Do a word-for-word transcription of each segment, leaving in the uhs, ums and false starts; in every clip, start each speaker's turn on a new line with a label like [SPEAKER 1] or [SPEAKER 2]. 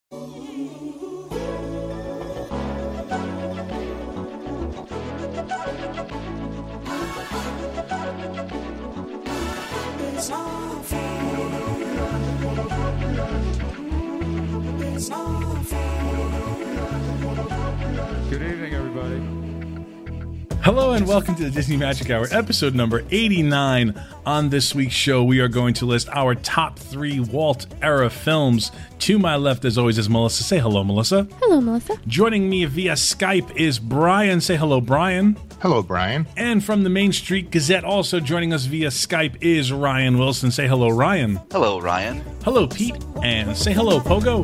[SPEAKER 1] Good evening, everybody. Hello and welcome to the Disney Magic Hour, episode number eighty-nine. On this week's show, we are going to list our top three Walt-era films. To my left, as always, is Melissa. Say hello, Melissa.
[SPEAKER 2] Hello, Melissa.
[SPEAKER 1] Joining me via Skype is Brian. Say hello, Brian.
[SPEAKER 3] Hello, Brian.
[SPEAKER 1] And from the Main Street Gazette, also joining us via Skype is Ryan Wilson. Say hello, Ryan.
[SPEAKER 4] Hello, Ryan.
[SPEAKER 1] Hello, Pete. And say hello, Pogo.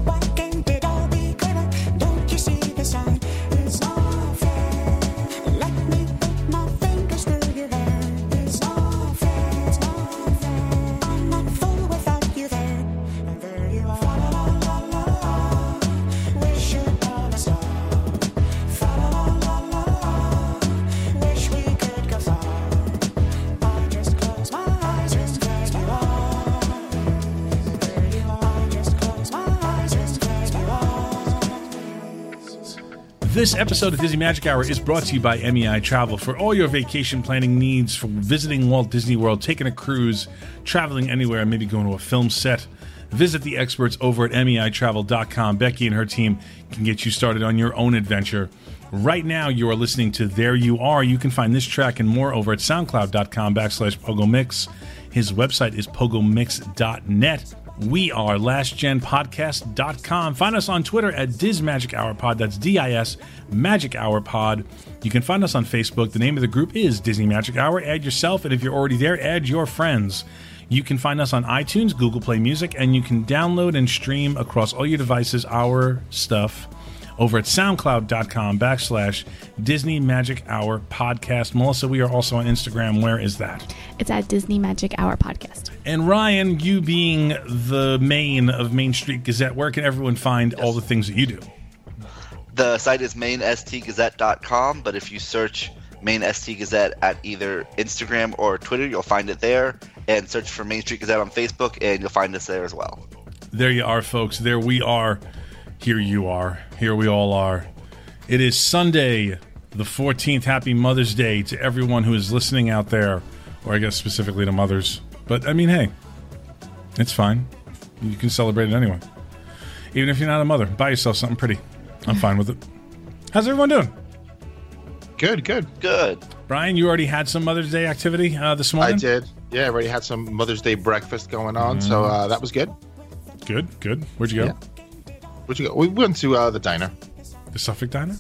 [SPEAKER 1] This episode of Disney Magic Hour is brought to you by M E I Travel. For all your vacation planning needs, for visiting Walt Disney World, taking a cruise, traveling anywhere, maybe going to a film set, visit the experts over at M E I travel dot com. Becky and her team can get you started on your own adventure. Right now, you are listening to There You Are. You can find this track and more over at soundcloud.com backslash PogoMix. His website is pogomix dot net. We are last gen podcast dot com. Find us on Twitter at Diz Magic Hour Pod. That's D I S Magic Hour Pod. You can find us on Facebook. The name of the group is Disney Magic Hour. Add yourself, and if you're already there, add your friends. You can find us on iTunes, Google Play Music, and you can download and stream across all your devices our stuff over at soundcloud.com backslash Disney Magic Hour Podcast. Melissa, we are also on Instagram. Where is that?
[SPEAKER 2] It's at Disney Magic Hour Podcast.
[SPEAKER 1] And Ryan, you being the main of Main Street Gazette, where can everyone find
[SPEAKER 4] Yes.
[SPEAKER 1] all the things that you do?
[SPEAKER 4] The site is main s t gazette dot com, but if you search Main S T Gazette at either Instagram or Twitter, you'll find it there. And search for Main Street Gazette on Facebook, and you'll find us there as well.
[SPEAKER 1] There you are, folks. There we are. Here you are. Here we all are. It is Sunday, the fourteenth. Happy Mother's Day to everyone who is listening out there, or I guess specifically to mothers. But, I mean, hey, it's fine. You can celebrate it anyway. Even if you're not a mother, buy yourself something pretty. I'm fine with it. How's everyone doing?
[SPEAKER 3] Good, good.
[SPEAKER 4] Good.
[SPEAKER 1] Brian, you already had some Mother's Day activity uh, this morning?
[SPEAKER 3] I did. Yeah, I already had some Mother's Day breakfast going on, mm. so uh, that was good.
[SPEAKER 1] Good, good. Where'd you go?
[SPEAKER 3] Yeah. Where'd you go? We went to uh, the diner.
[SPEAKER 1] The Suffolk Diner?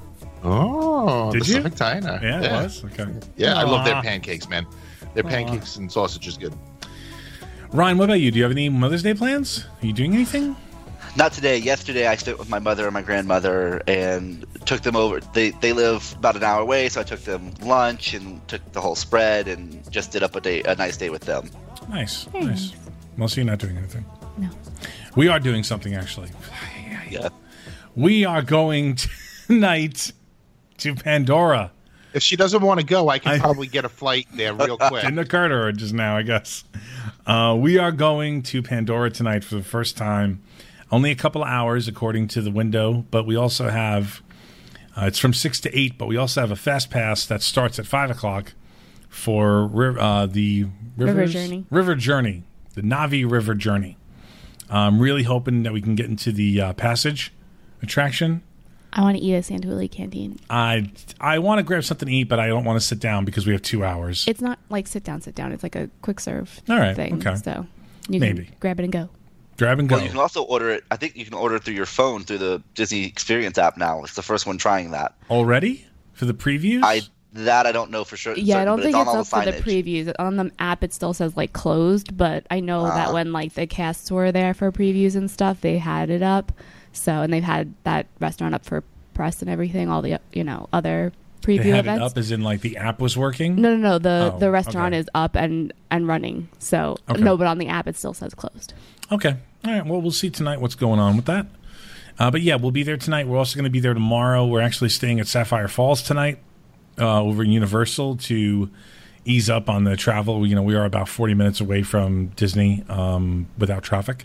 [SPEAKER 3] Oh,
[SPEAKER 1] Did
[SPEAKER 3] the
[SPEAKER 1] you?
[SPEAKER 3] Suffolk Diner.
[SPEAKER 1] Yeah,
[SPEAKER 3] yeah,
[SPEAKER 1] it was? Okay.
[SPEAKER 3] Yeah, I love their
[SPEAKER 1] Aw.
[SPEAKER 3] pancakes, man. Their
[SPEAKER 1] Aw.
[SPEAKER 3] pancakes and sausage is good.
[SPEAKER 1] Ryan, what about you? Do you have any Mother's Day plans? Are you doing anything?
[SPEAKER 4] Not today. Yesterday, I stayed with my mother and my grandmother and took them over. They they live about an hour away, so I took them lunch and took the whole spread and just did up a day, a nice day with them.
[SPEAKER 1] Nice,
[SPEAKER 2] Very
[SPEAKER 1] nice. Mostly you're not doing anything.
[SPEAKER 2] No.
[SPEAKER 1] We are doing something, actually.
[SPEAKER 4] Yeah.
[SPEAKER 1] We are going tonight to Pandora.
[SPEAKER 3] If she doesn't want to go, I can
[SPEAKER 1] I-
[SPEAKER 3] probably get a flight there real quick.
[SPEAKER 1] Didn't occur to her just now, I guess. Uh, we are going to Pandora tonight for the first time. Only a couple of hours, according to the window, but we also have, uh, it's from six to eight, but we also have a fast pass that starts at five o'clock for ri- uh, the
[SPEAKER 2] River
[SPEAKER 1] Rivers-
[SPEAKER 2] Journey.
[SPEAKER 1] River Journey, the Navi River Journey. I'm really hoping that we can get into the uh, Passage attraction.
[SPEAKER 2] I want to eat at Santuli Canteen.
[SPEAKER 1] I I want to grab something to eat, but I don't want to sit down because we have two hours.
[SPEAKER 2] It's not like sit down, sit down. It's like a quick serve
[SPEAKER 1] All right,
[SPEAKER 2] thing.
[SPEAKER 1] okay.
[SPEAKER 2] So you
[SPEAKER 1] Maybe.
[SPEAKER 2] can grab it and go.
[SPEAKER 1] Grab and go.
[SPEAKER 4] Well, you can also order it. I think you can order it through your phone through the Disney Experience app now. It's the first one trying that.
[SPEAKER 1] Already? For the previews?
[SPEAKER 4] I that I don't know for sure.
[SPEAKER 2] Yeah, I
[SPEAKER 4] certain,
[SPEAKER 2] don't
[SPEAKER 4] but
[SPEAKER 2] think
[SPEAKER 4] on
[SPEAKER 2] it's
[SPEAKER 4] all
[SPEAKER 2] up for the
[SPEAKER 4] signage.
[SPEAKER 2] previews. On the app, it still says like closed, but I know that
[SPEAKER 4] Ah.
[SPEAKER 2] when like the casts were there for previews and stuff, they had it up. So, and they've had that restaurant up for press and everything, all the, you know, other
[SPEAKER 1] they
[SPEAKER 2] preview
[SPEAKER 1] had
[SPEAKER 2] events.
[SPEAKER 1] it up as in like the app was working?
[SPEAKER 2] No, no, no. The
[SPEAKER 1] Oh,
[SPEAKER 2] the restaurant
[SPEAKER 1] okay.
[SPEAKER 2] is up and and running. So
[SPEAKER 1] Okay.
[SPEAKER 2] no, but on the app it still says closed.
[SPEAKER 1] Okay. All right. Well, we'll see tonight what's going on with that. Uh, but yeah, we'll be there tonight. We're also going to be there tomorrow. We're actually staying at Sapphire Falls tonight uh, over in Universal to ease up on the travel. You know, we are about forty minutes away from Disney um, without traffic.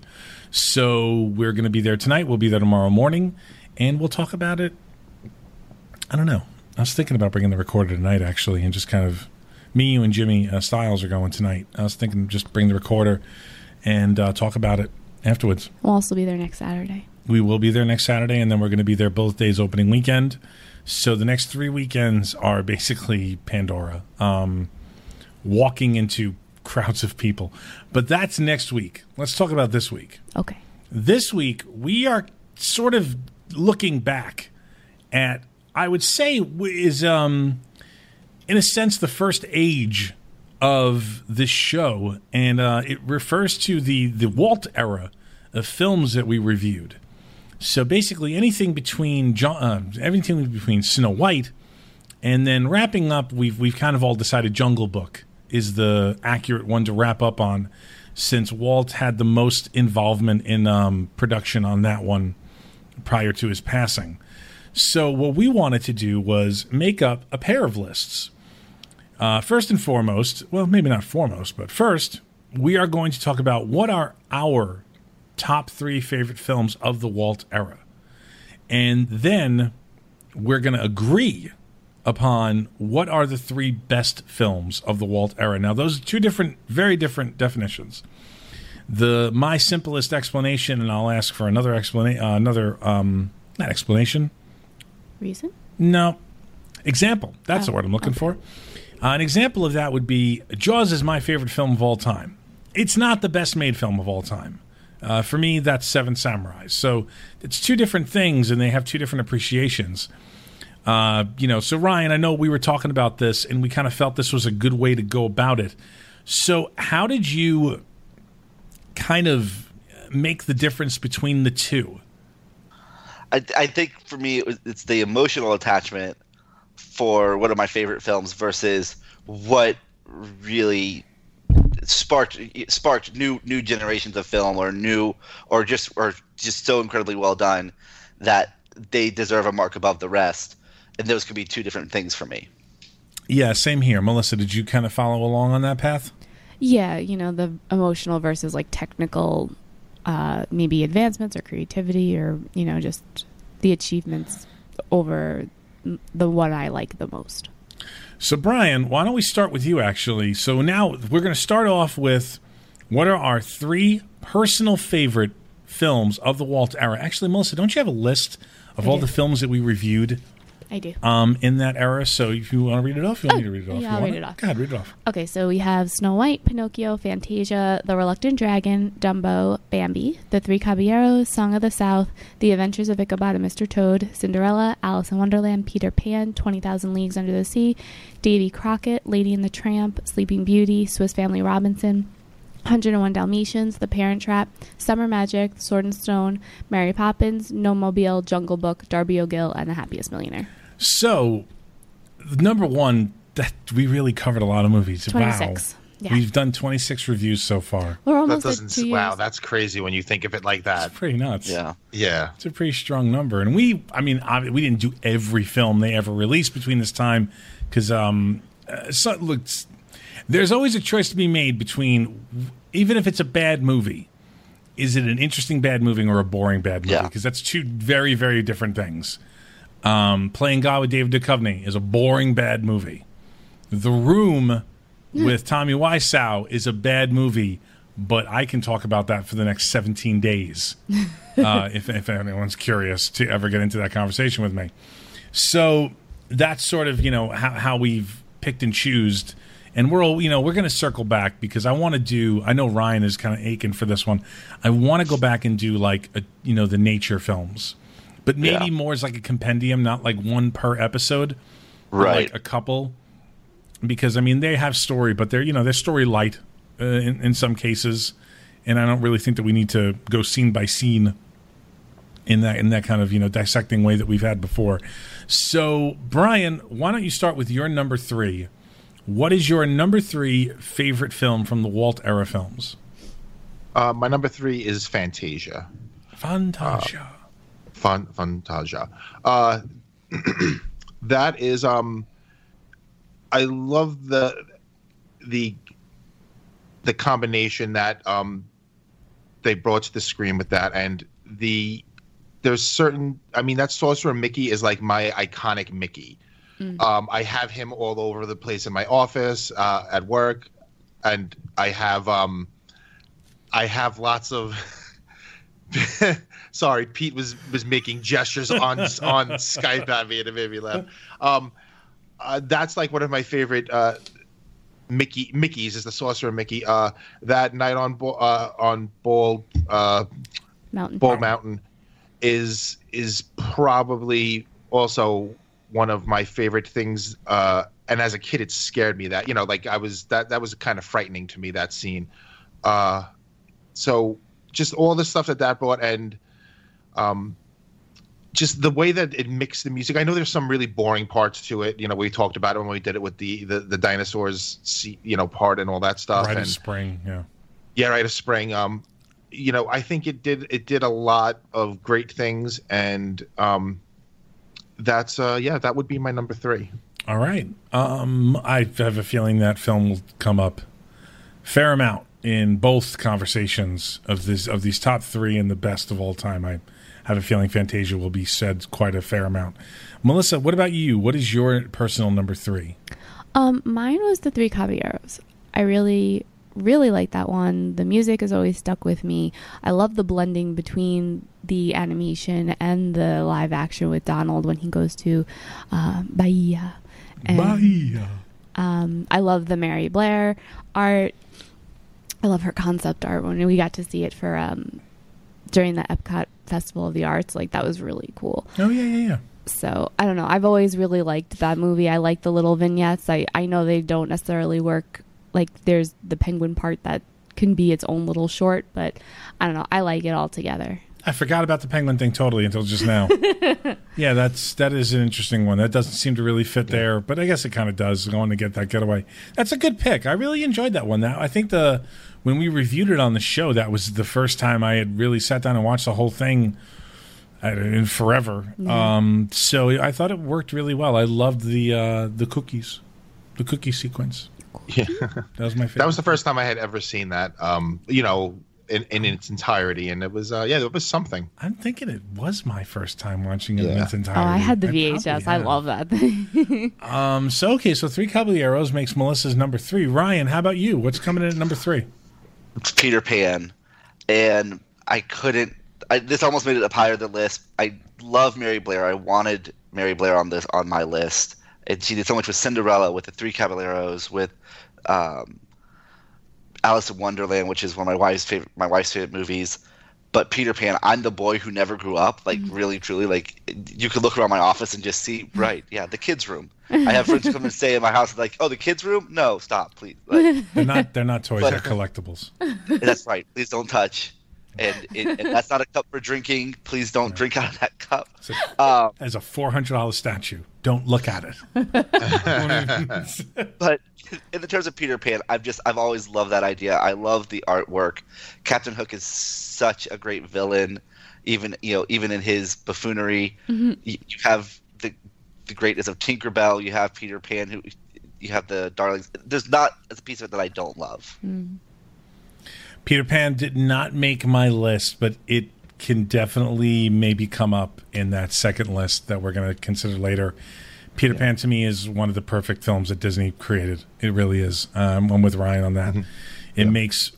[SPEAKER 1] So we're going to be there tonight. We'll be there tomorrow morning, and we'll talk about it. I don't know. I was thinking about bringing the recorder tonight, actually, and just kind of, me, you, and Jimmy uh, Styles are going tonight. I was thinking just bring the recorder and uh, talk about it afterwards.
[SPEAKER 2] We'll also be there next Saturday.
[SPEAKER 1] We will be there next Saturday, and then we're going to be there both days opening weekend. So the next three weekends are basically Pandora, um, walking into crowds of people. But that's next week. Let's talk about this week.
[SPEAKER 2] Okay.
[SPEAKER 1] This week, we are sort of looking back at, I would say, is, um, in a sense, the first age of this show. And uh, it refers to the, the Walt era of films that we reviewed. So basically, anything between John, uh, everything between Snow White, and then wrapping up, we've we've kind of all decided Jungle Book is the accurate one to wrap up on, since Walt had the most involvement in um, production on that one prior to his passing. So what we wanted to do was make up a pair of lists. Uh, first and foremost, well, maybe not foremost, but first, we are going to talk about what are our top three favorite films of the Walt era. And then we're going to agree upon what are the three best films of the Walt era. Now, those are two different, very different definitions. The my simplest explanation, and I'll ask for another explanation, uh, another, um, not explanation.
[SPEAKER 2] Reason?
[SPEAKER 1] No. Example. That's
[SPEAKER 2] oh,
[SPEAKER 1] the word I'm looking
[SPEAKER 2] okay.
[SPEAKER 1] for. Uh, an example of that would be Jaws is my favorite film of all time. It's not the best made film of all time. Uh, for me, that's Seven Samurais. So it's two different things, and they have two different appreciations. Uh, you know, so Ryan, I know we were talking about this, and we kind of felt this was a good way to go about it. So how did you kind of make the difference between the two?
[SPEAKER 4] I, I think for me, it was, it's the emotional attachment for one of my favorite films versus what really sparked sparked new new generations of film, or new or just or just so incredibly well done that they deserve a mark above the rest. And those could be two different things for me.
[SPEAKER 1] Yeah, same here. Melissa, did you kind of follow along on that path?
[SPEAKER 2] Yeah, you know, the emotional versus like technical, uh, maybe advancements or creativity, or, you know, just the achievements over the one I like the most.
[SPEAKER 1] So, Brian, why don't we start with you, actually? So now we're going to start off with what are our three personal favorite films of the Walt era. Actually, Melissa, don't you have a list of
[SPEAKER 2] I
[SPEAKER 1] all
[SPEAKER 2] do.
[SPEAKER 1] the films that we reviewed
[SPEAKER 2] I do.
[SPEAKER 1] um, in that era? So if you want to read it off, you want
[SPEAKER 2] Oh,
[SPEAKER 1] me to read it off?
[SPEAKER 2] yeah,
[SPEAKER 1] You
[SPEAKER 2] I'll
[SPEAKER 1] want
[SPEAKER 2] read it off.
[SPEAKER 1] Go ahead, read it off.
[SPEAKER 2] Okay, so we have Snow White, Pinocchio, Fantasia, The Reluctant Dragon, Dumbo, Bambi, The Three Caballeros, Song of the South, The Adventures of Ichabod and Mister Toad, Cinderella, Alice in Wonderland, Peter Pan, twenty thousand Leagues Under the Sea, Davy Crockett, Lady and the Tramp, Sleeping Beauty, Swiss Family Robinson, one hundred one Dalmatians, The Parent Trap, Summer Magic, Sword and Stone, Mary Poppins, No Mobile, Jungle Book, Darby O'Gill, and The Happiest Millionaire.
[SPEAKER 1] So, number one, that we really covered a lot of movies.
[SPEAKER 2] twenty-six.
[SPEAKER 1] Wow.
[SPEAKER 2] Yeah.
[SPEAKER 1] We've done twenty-six reviews so far.
[SPEAKER 2] We're
[SPEAKER 3] That
[SPEAKER 2] almost at
[SPEAKER 3] doesn't.
[SPEAKER 2] two
[SPEAKER 3] Wow,
[SPEAKER 2] years.
[SPEAKER 3] that's crazy when you think of it like that.
[SPEAKER 1] It's pretty nuts.
[SPEAKER 4] Yeah.
[SPEAKER 3] Yeah.
[SPEAKER 1] It's a pretty strong number. And we, I mean, obvi- we didn't do every film they ever released between this time because um, uh, so, look, s- there's always a choice to be made between, even if it's a bad movie, is it an interesting bad movie or a boring bad movie?
[SPEAKER 4] Yeah.
[SPEAKER 1] Because that's two very, very different things. Um, Playing God with David Duchovny is a boring bad movie. The Room with Tommy Wiseau is a bad movie, but I can talk about that for the next seventeen days uh, if, if anyone's curious to ever get into that conversation with me. So that's sort of, you know, how, how we've picked and choosed. And we're all, you know, we're going to circle back because I want to do, I know Ryan is kind of aching for this one. I want to go back and do like, a, you know, the nature films. But maybe
[SPEAKER 4] Yeah.
[SPEAKER 1] more as like a compendium, not like one per episode. But
[SPEAKER 4] Right.
[SPEAKER 1] like a couple. Because, I mean, they have story, but they're, you know, they're story light uh, in, in some cases. And I don't really think that we need to go scene by scene in that in that kind of, you know, dissecting way that we've had before. So, Brian, why don't you start with your number three? What is your number three favorite film from the Walt era films?
[SPEAKER 3] Uh, my number three is Fantasia.
[SPEAKER 1] Fantasia.
[SPEAKER 3] Fun, Fantasia. Uh, that is, um, I love the. the the combination that um, they brought to the screen with that, and the there's certain. I mean, that Sorcerer Mickey is like my iconic Mickey. Mm. Um, I have him all over the place in my office, uh, at work, and I have um, I have lots of. Sorry, Pete was was making gestures on on Skype at me, and it made me laugh. Um, uh, that's like one of my favorite uh, Mickey Mickeys is the Sorcerer Mickey. Uh, that night on uh, on Ball uh,
[SPEAKER 2] Mountain
[SPEAKER 3] Ball
[SPEAKER 2] Park.
[SPEAKER 3] Mountain is is probably also one of my favorite things. Uh, and as a kid, it scared me that you know, like I was that that was kind of frightening to me, that scene. Uh, so. Just all the stuff that that brought, and um, just the way that it mixed the music. I know there's some really boring parts to it. You know, we talked about it when we did it with the the, the dinosaurs, you know, part and all that stuff.
[SPEAKER 1] Rite
[SPEAKER 3] and,
[SPEAKER 1] of Spring, yeah,
[SPEAKER 3] yeah, Rite of Spring. Um, you know, I think it did it did a lot of great things, and um, that's uh, yeah, that would be my number three.
[SPEAKER 1] All right, um, I have a feeling that film will come up fair amount in both conversations of this of these top three and the best of all time. I have a feeling Fantasia will be said quite a fair amount. Melissa, what about you? What is your personal number three?
[SPEAKER 2] Um, mine was The Three Caballeros. I really, really like that one. The music has always stuck with me. I love the blending between the animation and the live action with Donald when he goes to uh, Bahia. And,
[SPEAKER 1] Bahia.
[SPEAKER 2] Um, I love the Mary Blair art. I love her concept art. When we got to see it for um, during the Epcot Festival of the Arts, like that was really cool.
[SPEAKER 1] Oh yeah, yeah, yeah.
[SPEAKER 2] So I don't know. I've always really liked that movie. I like the little vignettes. I I know they don't necessarily work. Like there's the penguin part that can be its own little short, but I don't know. I like it all together.
[SPEAKER 1] I forgot about the penguin thing totally until just now. Yeah, that's that is an interesting one. That doesn't seem to really fit there, but I guess it kind of does. Going to get that getaway. That's a good pick. I really enjoyed that one. That I think the when we reviewed it on the show, that was the first time I had really sat down and watched the whole thing in forever. Yeah. Um, so I thought it worked really well. I loved the uh, the cookies, the cookie sequence.
[SPEAKER 3] Yeah,
[SPEAKER 1] that was my favorite.
[SPEAKER 3] That was the first time I had ever seen that. Um, you know. In, in its entirety, and it was uh, yeah, it was something.
[SPEAKER 1] I'm thinking it was my first time watching it
[SPEAKER 3] yeah.
[SPEAKER 1] in its entirety.
[SPEAKER 2] Oh, I had the V H S. I, I love that thing.
[SPEAKER 1] um, so okay, so Three Caballeros makes Melissa's number three. Ryan, how about you? What's coming in at number three?
[SPEAKER 4] It's Peter Pan, and I couldn't. I, this almost made it up higher the list. I love Mary Blair. I wanted Mary Blair on this on my list, and she did so much with Cinderella, with the Three Caballeros, with. Um, Alice in Wonderland, which is one of my wife's favorite, my wife's favorite movies. But Peter Pan, I'm the boy who never grew up. Like mm-hmm. really, truly, like you could look around my office and just see, right? Yeah, the kids' room. I have friends who come and stay in my house, like, oh, the kids' room? No, stop, please. Like,
[SPEAKER 1] they're not. They're not toys.
[SPEAKER 4] but,
[SPEAKER 1] they're collectibles.
[SPEAKER 4] That's right. Please don't touch. And, it, and that's not a cup for drinking. Please don't no. drink out of that cup.
[SPEAKER 1] So, um, as a four hundred dollar statue, don't look at it.
[SPEAKER 4] But in the terms of Peter Pan, I've just I've always loved that idea. I love the artwork. Captain Hook is such a great villain, even you know even in his buffoonery. Mm-hmm. You, you have the the greatness of Tinkerbell. You have Peter Pan. Who you have the darlings. There's not a piece of it that I don't love.
[SPEAKER 2] Mm.
[SPEAKER 1] Peter Pan did not make my list, but it can definitely maybe come up in that second list that we're going to consider later. Peter yeah. Pan to me is one of the perfect films that Disney created. It really is. Um, I'm with Ryan on that. Mm-hmm. It yeah. makes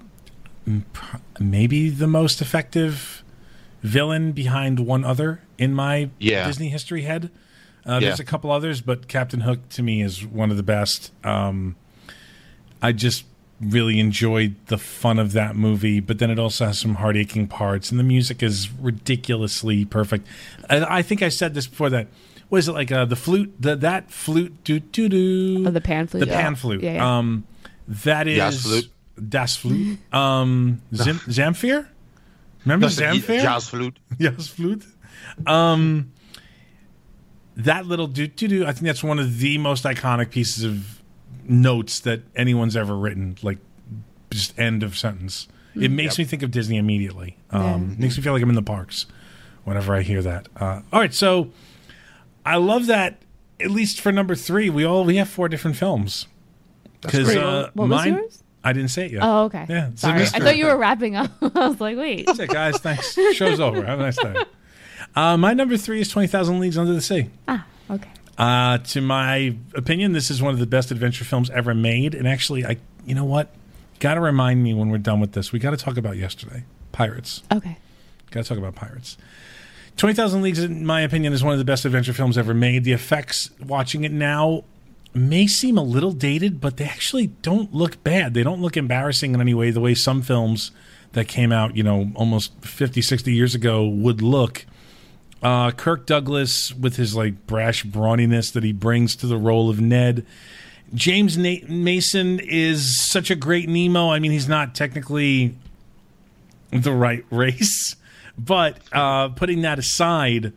[SPEAKER 1] maybe the most effective villain behind one other in my
[SPEAKER 3] yeah.
[SPEAKER 1] Disney history head. Uh,
[SPEAKER 3] yeah.
[SPEAKER 1] There's a couple others, but Captain Hook to me is one of the best. Um, I just really enjoyed the fun of that movie, but then it also has some heart-aching parts, and the music is ridiculously perfect. I, I think I said this before, that was it like uh, the flute, the, that flute, do do do,
[SPEAKER 2] oh, the pan flute,
[SPEAKER 1] the
[SPEAKER 2] yeah.
[SPEAKER 1] pan flute.
[SPEAKER 2] Yeah, yeah.
[SPEAKER 1] Um, that is
[SPEAKER 3] Das Flute.
[SPEAKER 1] Das Flute. Um, Zam- Zamfir. Remember
[SPEAKER 3] no,
[SPEAKER 1] Zamfir?
[SPEAKER 3] Jazz Flute.
[SPEAKER 1] Jazz Flute. Um, that little do do do. I think that's one of the most iconic pieces of notes that anyone's ever written, like just end of sentence. It makes yep. me think of Disney immediately. Um, yeah. Makes me feel like I'm in the parks whenever I hear that. Uh, all right, so I love that. At least for number three, we all we have four different films. Because
[SPEAKER 3] great.
[SPEAKER 1] uh,
[SPEAKER 2] What was
[SPEAKER 1] mine,
[SPEAKER 2] yours?
[SPEAKER 1] I didn't say it yet.
[SPEAKER 2] Oh, okay.
[SPEAKER 1] Yeah, it's a
[SPEAKER 2] Sorry. I
[SPEAKER 1] mystery.
[SPEAKER 2] thought you were wrapping up. I was like, wait.
[SPEAKER 1] That's it, guys. Thanks. Show's over. Have a nice day. Uh, my number three is twenty thousand Leagues Under the Sea.
[SPEAKER 2] Ah, okay.
[SPEAKER 1] Uh, to my opinion, this is one of the best adventure films ever made. And actually, I, you know what? Got to remind me when we're done with this. We got to talk about yesterday. Pirates.
[SPEAKER 2] Okay.
[SPEAKER 1] Got to talk about Pirates. twenty thousand Leagues, in my opinion, is one of the best adventure films ever made. The effects, watching it now, may seem a little dated, but they actually don't look bad. They don't look embarrassing in any way, the way some films that came out, you know, almost fifty, sixty years ago would look. Uh, Kirk Douglas, with his like brash brawniness that he brings to the role of Ned. James Na- Mason is such a great Nemo. I mean, he's not technically the right race, but uh, putting that aside,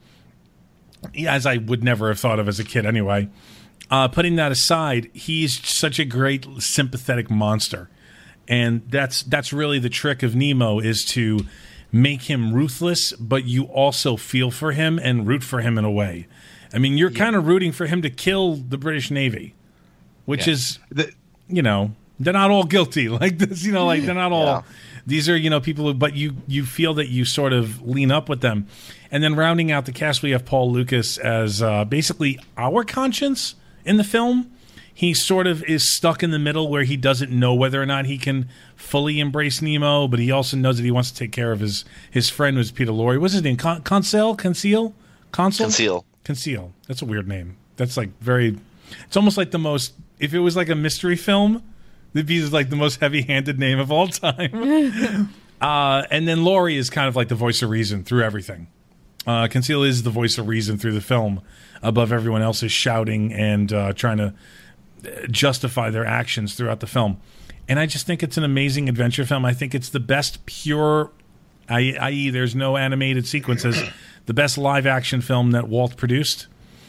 [SPEAKER 1] as I would never have thought of as a kid anyway, uh, putting that aside, he's such a great sympathetic monster. And that's that's really the trick of Nemo, is to make him ruthless, but you also feel for him and root for him in a way. I mean, you're yeah. kind of rooting for him to kill the British Navy, which yeah. is, the, you know, they're not all guilty like this. You know, like they're not all. Yeah. These are, you know, people who, but you you feel that you sort of lean up with them. And then rounding out the cast, we have Paul Lucas as uh, basically our conscience in the film. He sort of is stuck in the middle where he doesn't know whether or not he can fully embrace Nemo, but he also knows that he wants to take care of his, his friend, who's Peter Lorre. What's his name? Con- Conceal? Conceal? Conceal?
[SPEAKER 4] Conceal.
[SPEAKER 1] Conceal. That's a weird name. That's like very... It's almost like the most... If it was like a mystery film, it'd be like the most heavy-handed name of all time. uh, and then Laurie is kind of like the voice of reason through everything. Uh, Conceal is the voice of reason through the film, above everyone else's shouting and uh, trying to justify their actions throughout the film. And I just think it's an amazing adventure film. I think it's the best pure, that is there's no animated sequences, the best live action film that Walt produced.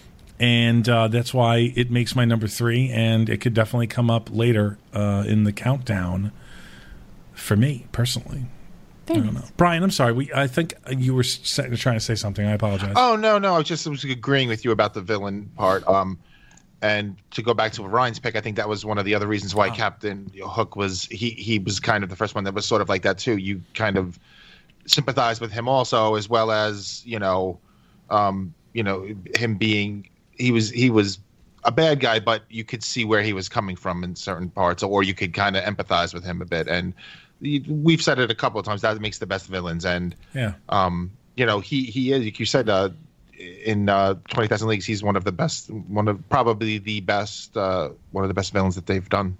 [SPEAKER 1] And uh, that's why it makes my number three, and it could definitely come up later uh, in the countdown for me, personally. Thanks. I don't know. Brian, I'm sorry. We, I think you were sa- trying to say something. I apologize.
[SPEAKER 3] Oh, no, no. I was just I was agreeing with you about the villain part. Um, And to go back to Ryan's pick, I think that was one of the other reasons why oh. Captain Hook was he he was kind of the first one that was sort of like that too. You kind of sympathize with him also, as well as you know, um, you know him being he was he was a bad guy, but you could see where he was coming from in certain parts, or you could kind of empathize with him a bit. And we've said it a couple of times, that makes the best villains. And
[SPEAKER 1] yeah, um,
[SPEAKER 3] you know he he is, like you said. Uh, In uh, twenty thousand Leagues, he's one of the best, one of probably the best, uh, one of the best villains that they've done.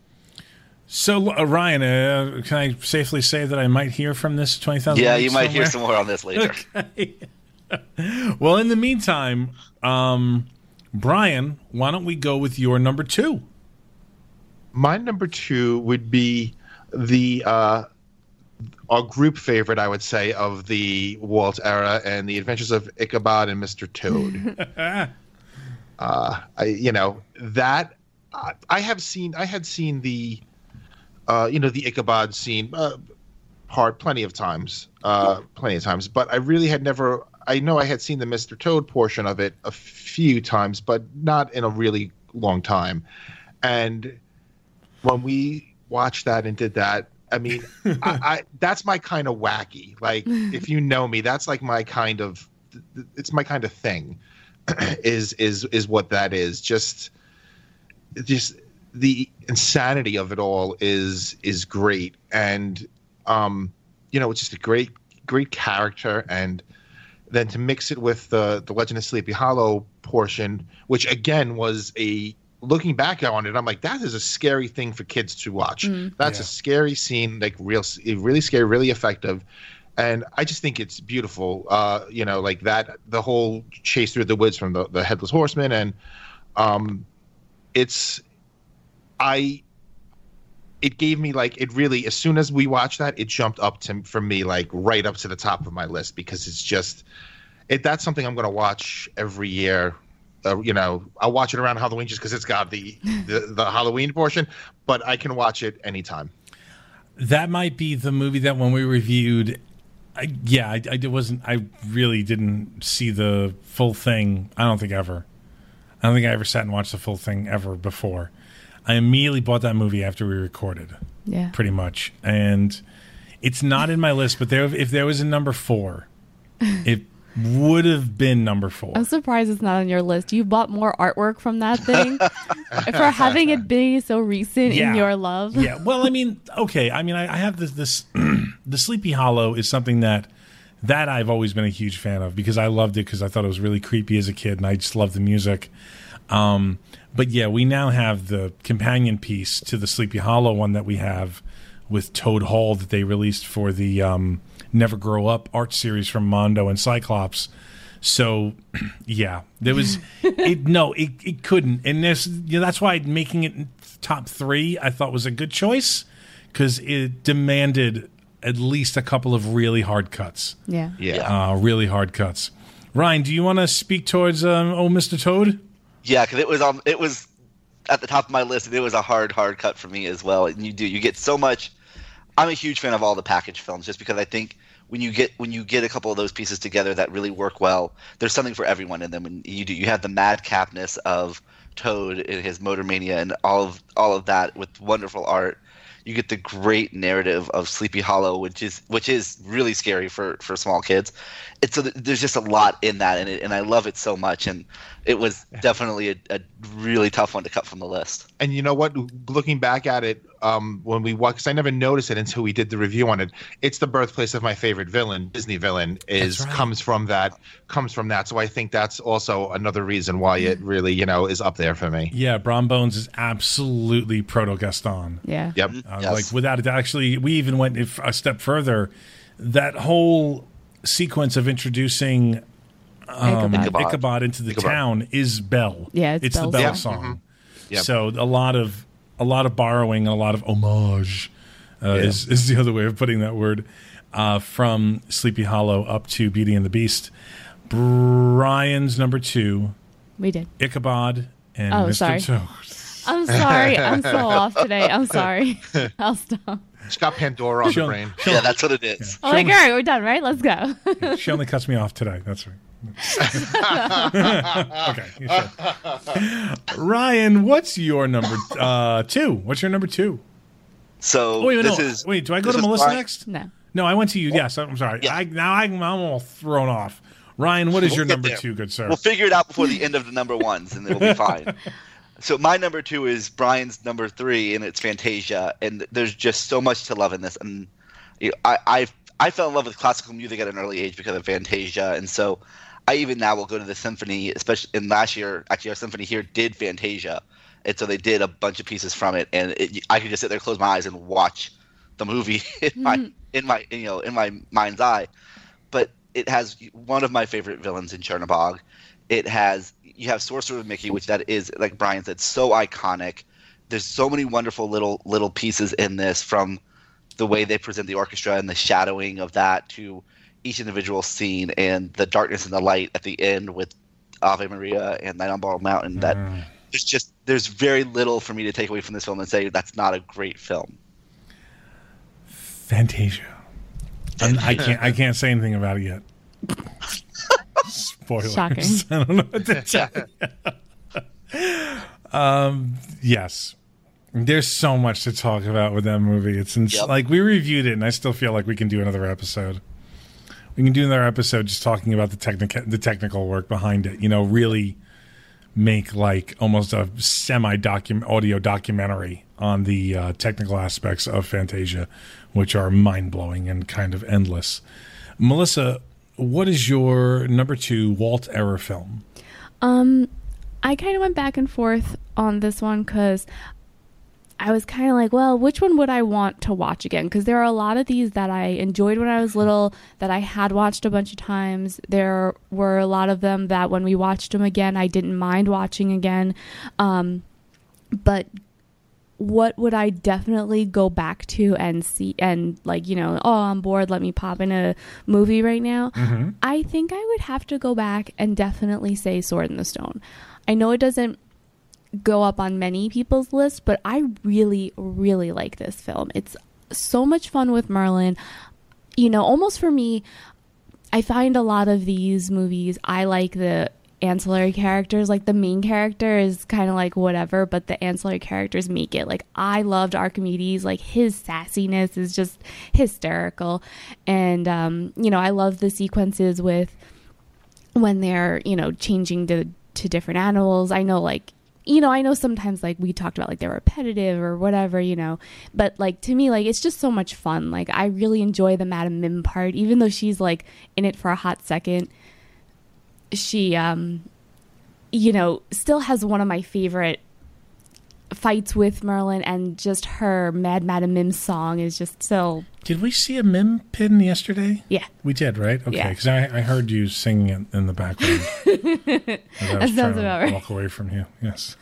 [SPEAKER 1] So, uh, Ryan, uh, can I safely say that I might hear from this twenty thousand?
[SPEAKER 4] Yeah, you might
[SPEAKER 1] somewhere?
[SPEAKER 4] hear some more on this later.
[SPEAKER 1] Okay. Well, in the meantime, um, Brian, why don't we go with your number two?
[SPEAKER 3] My number two would be the uh, our group favorite, I would say, of the Walt era, and the Adventures of Ichabod and Mister Toad. uh, I, you know that I, I have seen. I had seen the, uh, you know, the Ichabod scene uh, part plenty of times, uh, plenty of times. But I really had never. I know I had seen the Mister Toad portion of it a few times, but not in a really long time. And when we watched that and did that. I mean, I, I that's my kind of wacky. Like, if you know me, that's like my kind of, it's my kind of thing. is is is what that is. Just, just the insanity of it all is is great, and um, you know, it's just a great great character, and then to mix it with the the Legend of Sleepy Hollow portion, which again was a. Looking back on it, I'm like, that is a scary thing for kids to watch. Mm. That's yeah. a scary scene, like real, really scary, really effective. And I just think it's beautiful. Uh, you know, like that, the whole chase through the woods from the, the Headless Horseman. And um, it's, I, it gave me like, it really, as soon as we watched that, it jumped up to, for me, like right up to the top of my list, because it's just, it. that's something I'm going to watch every year. Uh, you know, I'll watch it around Halloween just because it's got the, the the Halloween portion, but I can watch it anytime.
[SPEAKER 1] That might be the movie that when we reviewed, I, yeah, I, I wasn't, I really didn't see the full thing. I don't think ever. I don't think I ever sat and watched the full thing ever before. I immediately bought that movie after we recorded.
[SPEAKER 2] Yeah.
[SPEAKER 1] Pretty much. And it's not in my list, but there, if there was a number four, it would have been number four.
[SPEAKER 2] I'm surprised it's not on your list. You bought more artwork from that thing for having it be so recent
[SPEAKER 1] Yeah.
[SPEAKER 2] in your love.
[SPEAKER 1] Yeah. Well, I mean, okay. I mean, I, I have this, this the Sleepy Hollow is something that that I've always been a huge fan of because I loved it because I thought it was really creepy as a kid and I just loved the music. Um, but yeah, we now have the companion piece to the Sleepy Hollow one that we have with Toad Hall that they released for the um, Never Grow Up art series from Mondo and Cyclops. So, yeah, there was it, no, it, it couldn't, and there's, you know, that's why making it top three I thought was a good choice because it demanded at least a couple of really hard cuts.
[SPEAKER 2] Yeah.
[SPEAKER 3] Yeah.
[SPEAKER 1] Uh, really hard cuts. Ryan, do you want to speak towards um, oh Mister Toad?
[SPEAKER 4] Yeah, because it was um, it was at the top of my list, and it was a hard, hard cut for me as well. And you do you get so much. I'm a huge fan of all the package films, just because I think when you get when you get a couple of those pieces together that really work well, there's something for everyone in them. And you do you have the madcapness of Toad and his motor mania and all of all of that with wonderful art. You get the great narrative of Sleepy Hollow, which is which is really scary for, for small kids. It's so there's just a lot in that, and it, and I love it so much. And it was definitely a, a really tough one to cut from the list.
[SPEAKER 3] And you know what? Looking back at it, um, when we watched, because I never noticed it until we did the review on it. It's the birthplace of my favorite villain, Disney villain, is
[SPEAKER 1] That's right.
[SPEAKER 3] comes from that. Comes from that. So I think that's also another reason why it really, you know, is up there for me.
[SPEAKER 1] Yeah, Brom Bones is absolutely Proto Gaston.
[SPEAKER 2] Yeah.
[SPEAKER 3] Yep.
[SPEAKER 1] Uh,
[SPEAKER 4] Yes.
[SPEAKER 1] Like without it, actually, we even went if, a step further. That whole sequence of introducing um,
[SPEAKER 2] Ichabod.
[SPEAKER 4] Ichabod.
[SPEAKER 1] Ichabod into the
[SPEAKER 3] Ichabod.
[SPEAKER 1] town is Belle.
[SPEAKER 2] Yeah, it's
[SPEAKER 1] it's the
[SPEAKER 2] Belle's
[SPEAKER 1] Belle
[SPEAKER 3] song.
[SPEAKER 1] song.
[SPEAKER 3] Mhm. Yep.
[SPEAKER 1] So a lot of a lot of borrowing, a lot of homage uh,
[SPEAKER 3] Yeah.
[SPEAKER 1] is is the other way of putting that word uh, from Sleepy Hollow up to Beauty and the Beast. Brian's number two,
[SPEAKER 2] We did.
[SPEAKER 1] Ichabod and
[SPEAKER 2] Oh,
[SPEAKER 1] Mister
[SPEAKER 2] sorry.
[SPEAKER 1] Toad.
[SPEAKER 2] I'm sorry. I'm so off today. I'm sorry. I'll stop.
[SPEAKER 3] It's got Pandora on
[SPEAKER 1] She
[SPEAKER 3] the
[SPEAKER 1] only-
[SPEAKER 3] brain.
[SPEAKER 1] she
[SPEAKER 4] Yeah,
[SPEAKER 1] only-
[SPEAKER 4] that's what it is.
[SPEAKER 2] I'm like, all right, we're done, right? Let's go.
[SPEAKER 1] She only cuts me off today. That's right. Okay. You should. Ryan, what's your number uh, two? What's your number two?
[SPEAKER 4] So
[SPEAKER 1] Oh, wait,
[SPEAKER 4] this
[SPEAKER 1] no.
[SPEAKER 4] is
[SPEAKER 1] Wait, do I go
[SPEAKER 4] this
[SPEAKER 1] to
[SPEAKER 4] is
[SPEAKER 1] Melissa
[SPEAKER 4] Brian-
[SPEAKER 1] next?
[SPEAKER 2] No.
[SPEAKER 1] No, I went to you. Yes, I'm sorry.
[SPEAKER 4] Yeah.
[SPEAKER 1] I, now I'm, I'm all thrown off. Ryan, what is
[SPEAKER 4] We'll
[SPEAKER 1] your
[SPEAKER 4] get
[SPEAKER 1] number
[SPEAKER 4] there.
[SPEAKER 1] two, good sir?
[SPEAKER 4] We'll figure it out before the end of the number ones, and it'll be fine. So my number two is Brian's number three, and it's Fantasia. And there's just so much to love in this. And you know, I, I I fell in love with classical music at an early age because of Fantasia, and so I even now will go to the symphony, especially in last year. Actually, our symphony here did Fantasia, and so they did a bunch of pieces from it, and it, I could just sit there, close my eyes, and watch the movie in my in my you know in my mind's eye. But it has one of my favorite villains in Chernobog. It has you have Sorcerer Mickey, which that is, like Brian said, so iconic. There's so many wonderful little little pieces in this, from the way they present the orchestra and the shadowing of that to each individual scene, and the darkness and the light at the end with Ave Maria and Night on Borrowed Mountain. That
[SPEAKER 1] Mm.
[SPEAKER 4] there's just there's very little for me to take away from this film and say that's not a great film.
[SPEAKER 1] Fantasia. I'm, I can't. I can't say anything about it yet. Spoilers.
[SPEAKER 2] Shocking.
[SPEAKER 1] I don't know what to tell you. um. Yes. There's so much to talk about with that movie. It's ins-
[SPEAKER 4] Yep.
[SPEAKER 1] like we reviewed it, and I still feel like we can do another episode. We can do another episode just talking about the technical the technical work behind it. You know, really make like almost a semi docu audio documentary on the uh, technical aspects of Fantasia, which are mind blowing and kind of endless. Melissa, what is your number two Walt era film?
[SPEAKER 2] Um, I kind of went back and forth on this one because I was kind of like, well, which one would I want to watch again? Because there are a lot of these that I enjoyed when I was little, that I had watched a bunch of times. There were a lot of them that when we watched them again, I didn't mind watching again. Um, but what would I definitely go back to and see and, like, you know, oh, I'm bored, let me pop in a movie right now?
[SPEAKER 1] Mm-hmm.
[SPEAKER 2] I think I would have to go back and definitely say Sword in the Stone. I know it doesn't go up on many people's lists, but I really, really like this film. It's so much fun with Merlin. You know, almost for me, I find a lot of these movies, I like the ancillary characters. Like the main character is kind of like whatever, but the ancillary characters make it. Like I loved Archimedes. Like his sassiness is just hysterical. And, um, you know, I love the sequences with when they're, you know, changing to, to different animals. I know like, you know, I know sometimes like we talked about like they're repetitive or whatever, you know, but like to me, like it's just so much fun. Like I really enjoy the Madame Mim part, even though she's like in it for a hot second. She, um, you know, still has one of my favorite fights with Merlin, and just her Mad Madame Mim song is just so.
[SPEAKER 1] Did we see a Mim pin yesterday?
[SPEAKER 2] Yeah.
[SPEAKER 1] We did, right? Okay,
[SPEAKER 2] Yeah.
[SPEAKER 1] because I, I heard you singing it in the background. As I was
[SPEAKER 2] That sounds
[SPEAKER 1] trying to
[SPEAKER 2] about right.
[SPEAKER 1] walk away from you. Yes.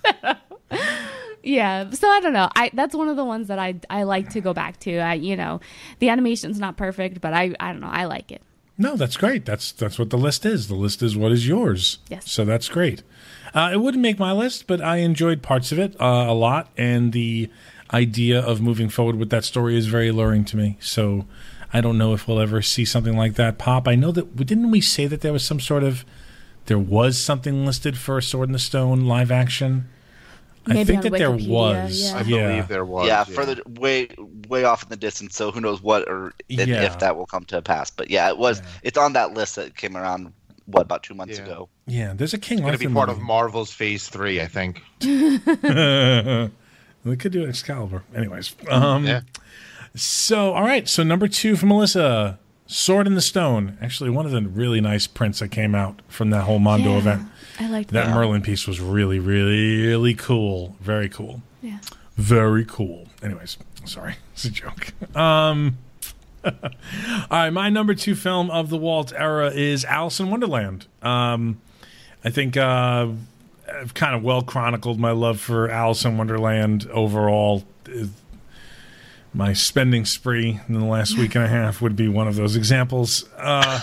[SPEAKER 2] Yeah, so I don't know. I that's one of the ones that I I like to go back to. I you know, the animation's not perfect, but I I don't know. I like it.
[SPEAKER 1] No, that's great. That's that's what the list is. The list is what is yours.
[SPEAKER 2] Yes.
[SPEAKER 1] So that's great. Uh, it wouldn't make my list, but I enjoyed parts of it uh, a lot, and the idea of moving forward with that story is very alluring to me. So I don't know if we'll ever see something like that pop. I know that didn't we say that there was some sort of there was something listed for a Sword in the Stone live action?
[SPEAKER 2] Maybe
[SPEAKER 1] I think
[SPEAKER 2] on
[SPEAKER 1] that there
[SPEAKER 2] Wikipedia,
[SPEAKER 1] was.
[SPEAKER 2] yeah.
[SPEAKER 3] I
[SPEAKER 1] yeah.
[SPEAKER 3] believe there was.
[SPEAKER 4] yeah, further way way off in the distance, so who knows what or if,
[SPEAKER 1] Yeah.
[SPEAKER 4] if that will come to pass. But yeah, it was.
[SPEAKER 1] Yeah.
[SPEAKER 4] It's on that list that came around what about two months
[SPEAKER 3] Yeah.
[SPEAKER 4] ago.
[SPEAKER 1] Yeah, there's a King
[SPEAKER 3] It's going to
[SPEAKER 1] Arthur
[SPEAKER 3] be part
[SPEAKER 1] movie.
[SPEAKER 3] of Marvel's Phase Three, I think.
[SPEAKER 1] We could do Excalibur. Anyways. Um,
[SPEAKER 3] Yeah.
[SPEAKER 1] So, all right. So, number two for Melissa, Sword in the Stone. Actually, one of the really nice prints that came out from that whole Mondo
[SPEAKER 2] Yeah,
[SPEAKER 1] event.
[SPEAKER 2] I like
[SPEAKER 1] That
[SPEAKER 2] that.
[SPEAKER 1] Merlin piece was really, really, really cool. Very cool.
[SPEAKER 2] Yeah.
[SPEAKER 1] Very cool. Anyways, sorry. It's a joke. Um, all right. My number two film of the Walt era is Alice in Wonderland. Um, I think uh, I've kind of well chronicled my love for Alice in Wonderland overall. Uh, My spending spree in the last week and a half would be one of those examples. Uh,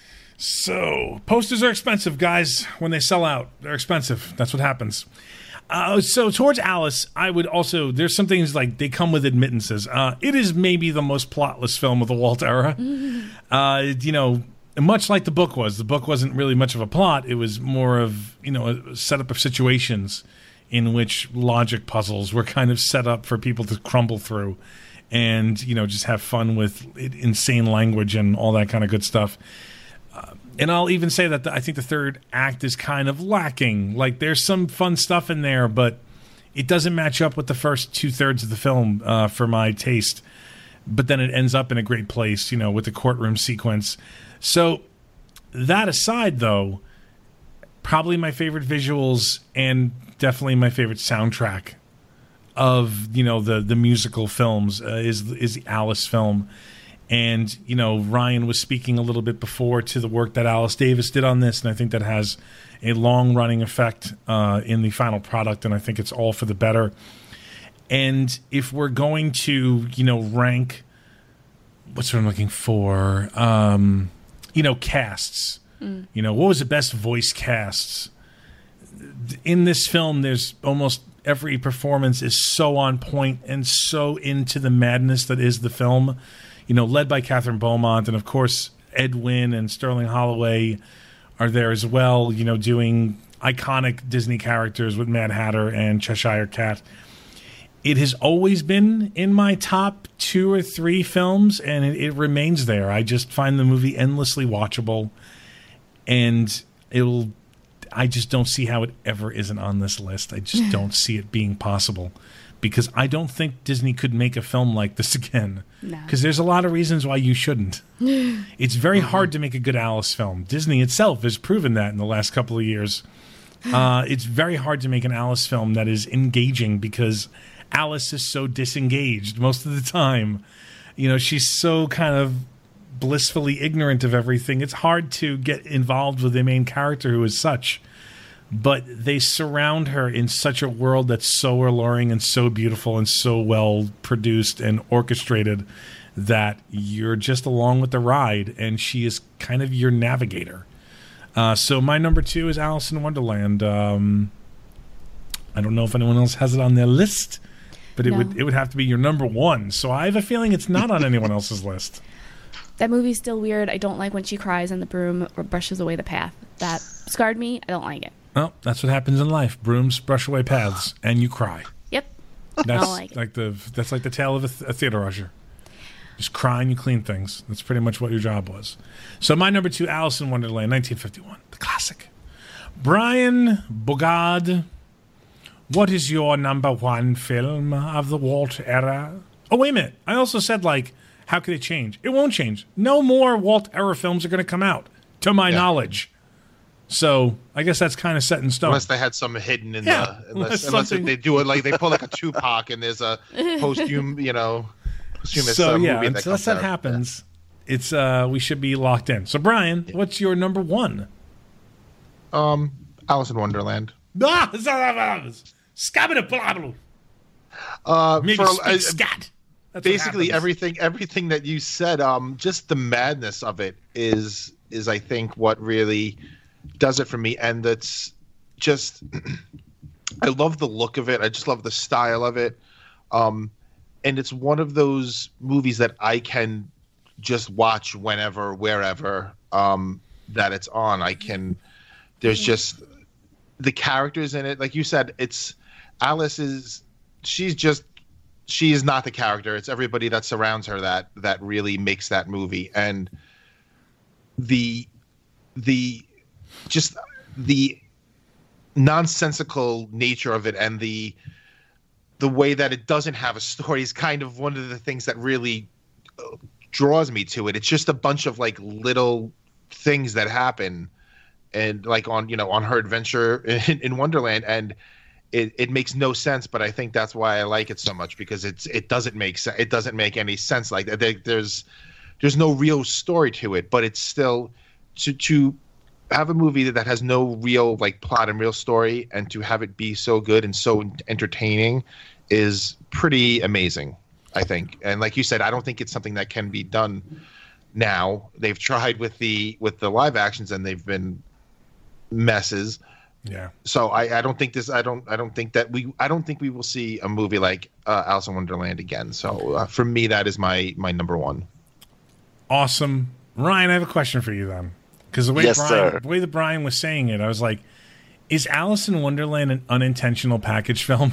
[SPEAKER 1] so, posters are expensive, guys. When they sell out, they're expensive. That's what happens. Uh, so, towards Alice, I would also, there's some things like they come with admittances. Uh, it is maybe the most plotless film of the Walt era. Uh, you know, much like the book was. The book wasn't really much of a plot. It was more of, you know, a setup of situations in which logic puzzles were kind of set up for people to crumble through. And, you know, just have fun with insane language and all that kind of good stuff. Uh, and I'll even say that the, I think the third act is kind of lacking. Like, there's some fun stuff in there, but it doesn't match up with the first two-thirds of the film uh, for my taste. But then it ends up in a great place, you know, with the courtroom sequence. So, that aside, though, probably my favorite visuals and definitely my favorite soundtrack of, you know, the the musical films uh, is is the Alice film. And, you know, Ryan was speaking a little bit before to the work that Alice Davis did on this, and I think that has a long running effect uh, in the final product, and I think it's all for the better. And if we're going to, you know, rank what's what I'm looking for, um, you know, casts. Mm. You know, what was the best voice casts? In this film, there's almost every performance is so on point and so into the madness that is the film, you know, led by Catherine Beaumont. And, of course, Ed Wynn and Sterling Holloway are there as well, you know, doing iconic Disney characters with Mad Hatter and Cheshire Cat. It has always been in my top two or three films, and it, it remains there. I just find the movie endlessly watchable, and it'll... I just don't see how it ever isn't on this list. I just don't see it being possible, because I don't think Disney could make a film like this again. Because
[SPEAKER 2] No.
[SPEAKER 1] there's a lot of reasons why you shouldn't. It's very hard to make a good Alice film. Disney itself has proven that in the last couple of years. Uh, it's very hard to make an Alice film that is engaging, because Alice is so disengaged most of the time. You know, she's so kind of blissfully ignorant of everything. It's hard to get involved with the main character who is such, but they surround her in such a world that's so alluring and so beautiful and so well produced and orchestrated that you're just along with the ride, and she is kind of your navigator. Uh, so my number two is Alice in Wonderland. Um, I don't know if anyone else has it on their list, but it
[SPEAKER 2] No.
[SPEAKER 1] would it would have to be your number one. So I have a feeling it's not on anyone else's list.
[SPEAKER 2] that movie's still weird. I don't like when she cries and the broom or brushes away the path. That scarred me. I don't like it.
[SPEAKER 1] Well, that's what happens in life. Brooms brush away paths, and you cry.
[SPEAKER 2] Yep.
[SPEAKER 1] That's
[SPEAKER 2] I don't like it.
[SPEAKER 1] like the that's like the tale of a, th- a theater usher. Just cry and you clean things. That's pretty much what your job was. So my number two, Alice in Wonderland, nineteen fifty-one, the classic. Brian Bogard, what is your number one film of the Walt era? Oh, wait a minute. I also said, like, how could it change? It won't change. No more Walt era films are going to come out, to my
[SPEAKER 3] Yeah.
[SPEAKER 1] knowledge. So I guess that's kind of set in stone.
[SPEAKER 3] Unless they had some hidden in
[SPEAKER 1] Yeah,
[SPEAKER 3] the,
[SPEAKER 1] unless
[SPEAKER 3] unless, unless
[SPEAKER 1] something-
[SPEAKER 3] they do it like they pull like a Tupac and there's a posthum, you know, posthumous
[SPEAKER 1] So
[SPEAKER 3] uh,
[SPEAKER 1] yeah,
[SPEAKER 3] movie that
[SPEAKER 1] until
[SPEAKER 3] comes
[SPEAKER 1] that
[SPEAKER 3] out.
[SPEAKER 1] happens, it's uh, we should be locked in. So Brian, what's your number one?
[SPEAKER 3] Um, Alice in Wonderland.
[SPEAKER 1] Ah, Scabba
[SPEAKER 3] Uh,
[SPEAKER 1] Maybe
[SPEAKER 3] for,
[SPEAKER 1] speak
[SPEAKER 3] uh,
[SPEAKER 1] scat. That's what
[SPEAKER 3] basically
[SPEAKER 1] happens.
[SPEAKER 3] everything everything that you said, um just the madness of it is is I think what really does it for me. And that's just I love the look of it. I just love the style of it. Um and it's one of those movies that I can just watch whenever, wherever um that it's on. I can there's just the characters in it, like you said, it's Alice is she's just she is not the character. It's everybody that surrounds her that that really makes that movie. And the the just the nonsensical nature of it and the the way that it doesn't have a story is kind of one of the things that really draws me to it. It's just a bunch of like little things that happen and like on, you know, on her adventure in, in Wonderland, and It, it makes no sense, but I think that's why I like it so much, because it's it doesn't make sense. It doesn't make any sense like that. There, there's there's no real story to it, but it's still to to have a movie that has no real like plot and real story, and to have it be so good and so entertaining is pretty amazing, I think. And like you said, I don't think it's something that can be done now. They've tried with the with the live actions and they've been messes.
[SPEAKER 1] Yeah.
[SPEAKER 3] So I, I don't think this. I don't. I don't think that we. I don't think we will see a movie like uh, Alice in Wonderland again. So uh, for me, that is my my number one.
[SPEAKER 1] Awesome, Ryan. I have a question for you then, because the way
[SPEAKER 4] Yes,
[SPEAKER 1] Brian,
[SPEAKER 4] sir.
[SPEAKER 1] the way that Brian was saying it, I was like, "Is Alice in Wonderland an unintentional package film?"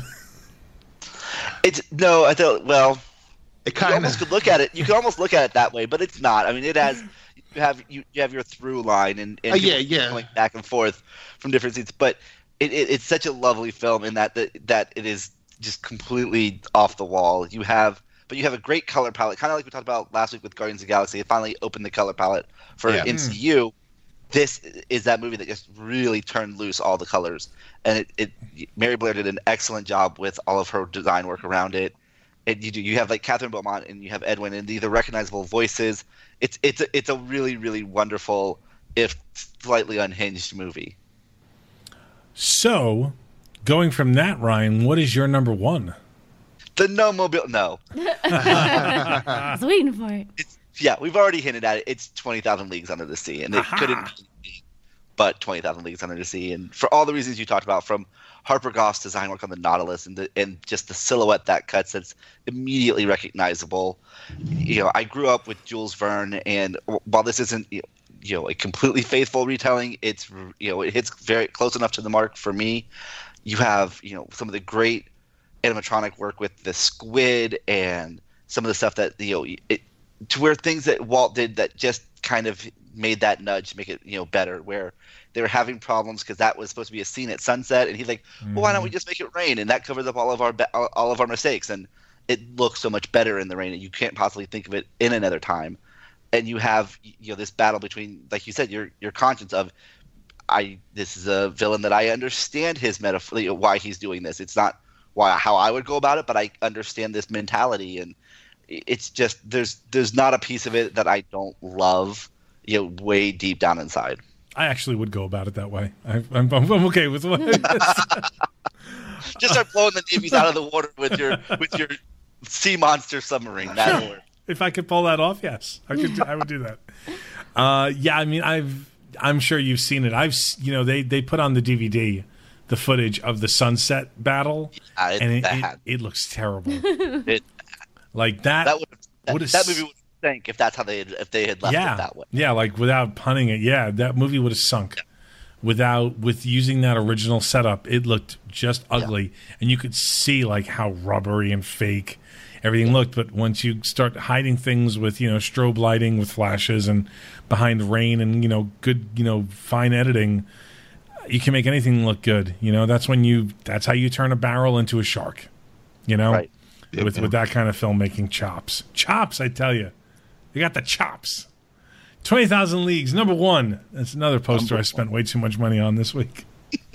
[SPEAKER 4] It's no, I don't. Well,
[SPEAKER 3] It
[SPEAKER 4] you
[SPEAKER 3] kind
[SPEAKER 4] almost
[SPEAKER 3] of.
[SPEAKER 4] could look at it. You could almost look at it that way, but it's not. I mean, it has. You have you, you have your through line and, and
[SPEAKER 3] Uh, yeah,
[SPEAKER 4] people
[SPEAKER 3] yeah.
[SPEAKER 4] going back and forth from different scenes, but it, it it's such a lovely film in that, that that it is just completely off the wall. You have, but you have a great color palette, kind of like we talked about last week with Guardians of the Galaxy. They finally opened the color palette for
[SPEAKER 3] Yeah.
[SPEAKER 4] M C U. This is that movie that just really turned loose all the colors, and it, it Mary Blair did an excellent job with all of her design work around it. And you do you have like Catherine Beaumont and you have Edwin and these are recognizable voices. It's it's a, it's a really really wonderful, if slightly unhinged movie.
[SPEAKER 1] So, going from that, Ryan, what is your number one?
[SPEAKER 4] The No Mobile no,
[SPEAKER 2] I was waiting for it.
[SPEAKER 4] it's yeah we've already hinted at it. It's twenty thousand Leagues Under the Sea, and it
[SPEAKER 1] Aha.
[SPEAKER 4] couldn't be but twenty thousand Leagues Under the Sea, and for all the reasons you talked about, from Harper Goff's design work on the Nautilus and the, and just the silhouette that cuts, that's immediately recognizable. You know, I grew up with Jules Verne, and while this isn't you know a completely faithful retelling, it's you know it hits very close enough to the mark for me. You have you know some of the great animatronic work with the squid and some of the stuff that you know it, to where things that Walt did that just kind of made that nudge, make it you know better, where they were having problems because that was supposed to be a scene at sunset, and he's like, well, why don't we just make it rain, and that covers up all of our be- all of our mistakes, and it looks so much better in the rain, and you can't possibly think of it in another time. And you have you know this battle between, like you said, your your conscience of, I this is a villain that I understand his metaphor, you know, why he's doing this. It's not why how I would go about it, but I understand this mentality, and it's just there's there's not a piece of it that I don't love, you know, way deep down inside.
[SPEAKER 1] I actually would go about it that way. I, I'm, I'm okay with what.
[SPEAKER 4] Just start blowing the navies out of the water with your with your sea monster submarine. That'll work.
[SPEAKER 1] If I could pull that off, yes, I could. I would do that. Uh, yeah, I mean, I've. I'm sure you've seen it. I've. s- You know, they they put on the D V D the footage of the sunset battle,
[SPEAKER 4] Yeah, it's
[SPEAKER 1] and it, it,
[SPEAKER 4] bad.
[SPEAKER 1] it looks terrible.
[SPEAKER 4] It,
[SPEAKER 1] Like that.
[SPEAKER 4] that would that,
[SPEAKER 1] What is-
[SPEAKER 4] that movie would sank if that's how they had, if they had left
[SPEAKER 1] yeah.
[SPEAKER 4] it that way.
[SPEAKER 1] Yeah, like without punning it, yeah, that movie would have sunk. Without with using that original setup, it looked just ugly, yeah. and you could see like how rubbery and fake everything looked. But once you start hiding things with, you know, strobe lighting with flashes and behind rain and, you know, good, you know, fine editing, you can make anything look good. You know, that's when you that's how you turn a barrel into a shark. You know,
[SPEAKER 4] right.
[SPEAKER 1] with
[SPEAKER 3] yep.
[SPEAKER 1] with that kind of filmmaking chops, chops. I tell you, you got the chops. twenty thousand Leagues, number one. That's another poster I spent way too much money on this week.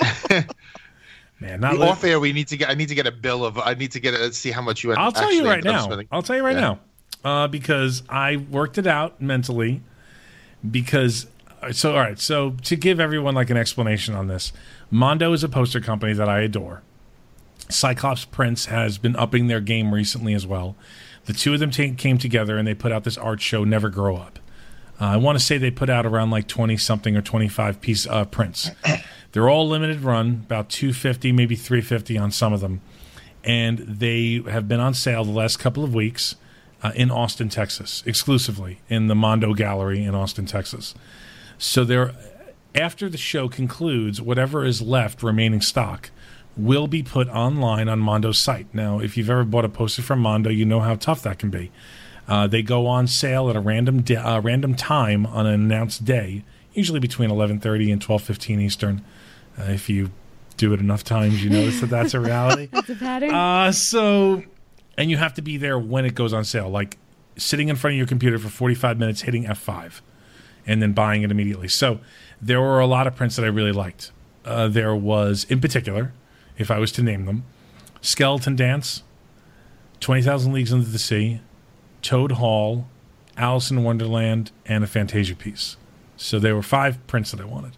[SPEAKER 1] Man, not
[SPEAKER 3] li- off air. We need to get. I need to get a bill of. I need to get a see how much you.
[SPEAKER 1] I'll tell you right now.
[SPEAKER 3] Spending.
[SPEAKER 1] I'll tell you right yeah. now, uh, because I worked it out mentally. Because so all right. So to give everyone like an explanation on this, Mondo is a poster company that I adore. Cyclops Prints has been upping their game recently as well. The two of them t- came together and they put out this art show, Never Grow Up. Uh, I want to say they put out around like twenty-something or twenty-five piece uh, prints. They're all limited run, about two hundred fifty, maybe three hundred fifty on some of them. And they have been on sale the last couple of weeks uh, in Austin, Texas, exclusively in the Mondo Gallery in Austin, Texas. So they're, after the show concludes, whatever is left, remaining stock, will be put online on Mondo's site. Now, if you've ever bought a poster from Mondo, you know how tough that can be. Uh, they go on sale at a random di- uh, random time on an announced day, usually between eleven thirty and twelve fifteen Eastern. Uh, if you do it enough times, you notice that that's a reality.
[SPEAKER 2] That's a pattern.
[SPEAKER 1] Uh, so, and you have to be there when it goes on sale, like sitting in front of your computer for forty-five minutes, hitting F five, and then buying it immediately. So there were a lot of prints that I really liked. Uh, there was, in particular, if I was to name them, Skeleton Dance, twenty thousand Leagues Under the Sea, Toad Hall, Alice in Wonderland, and a Fantasia piece. So there were five prints that I wanted.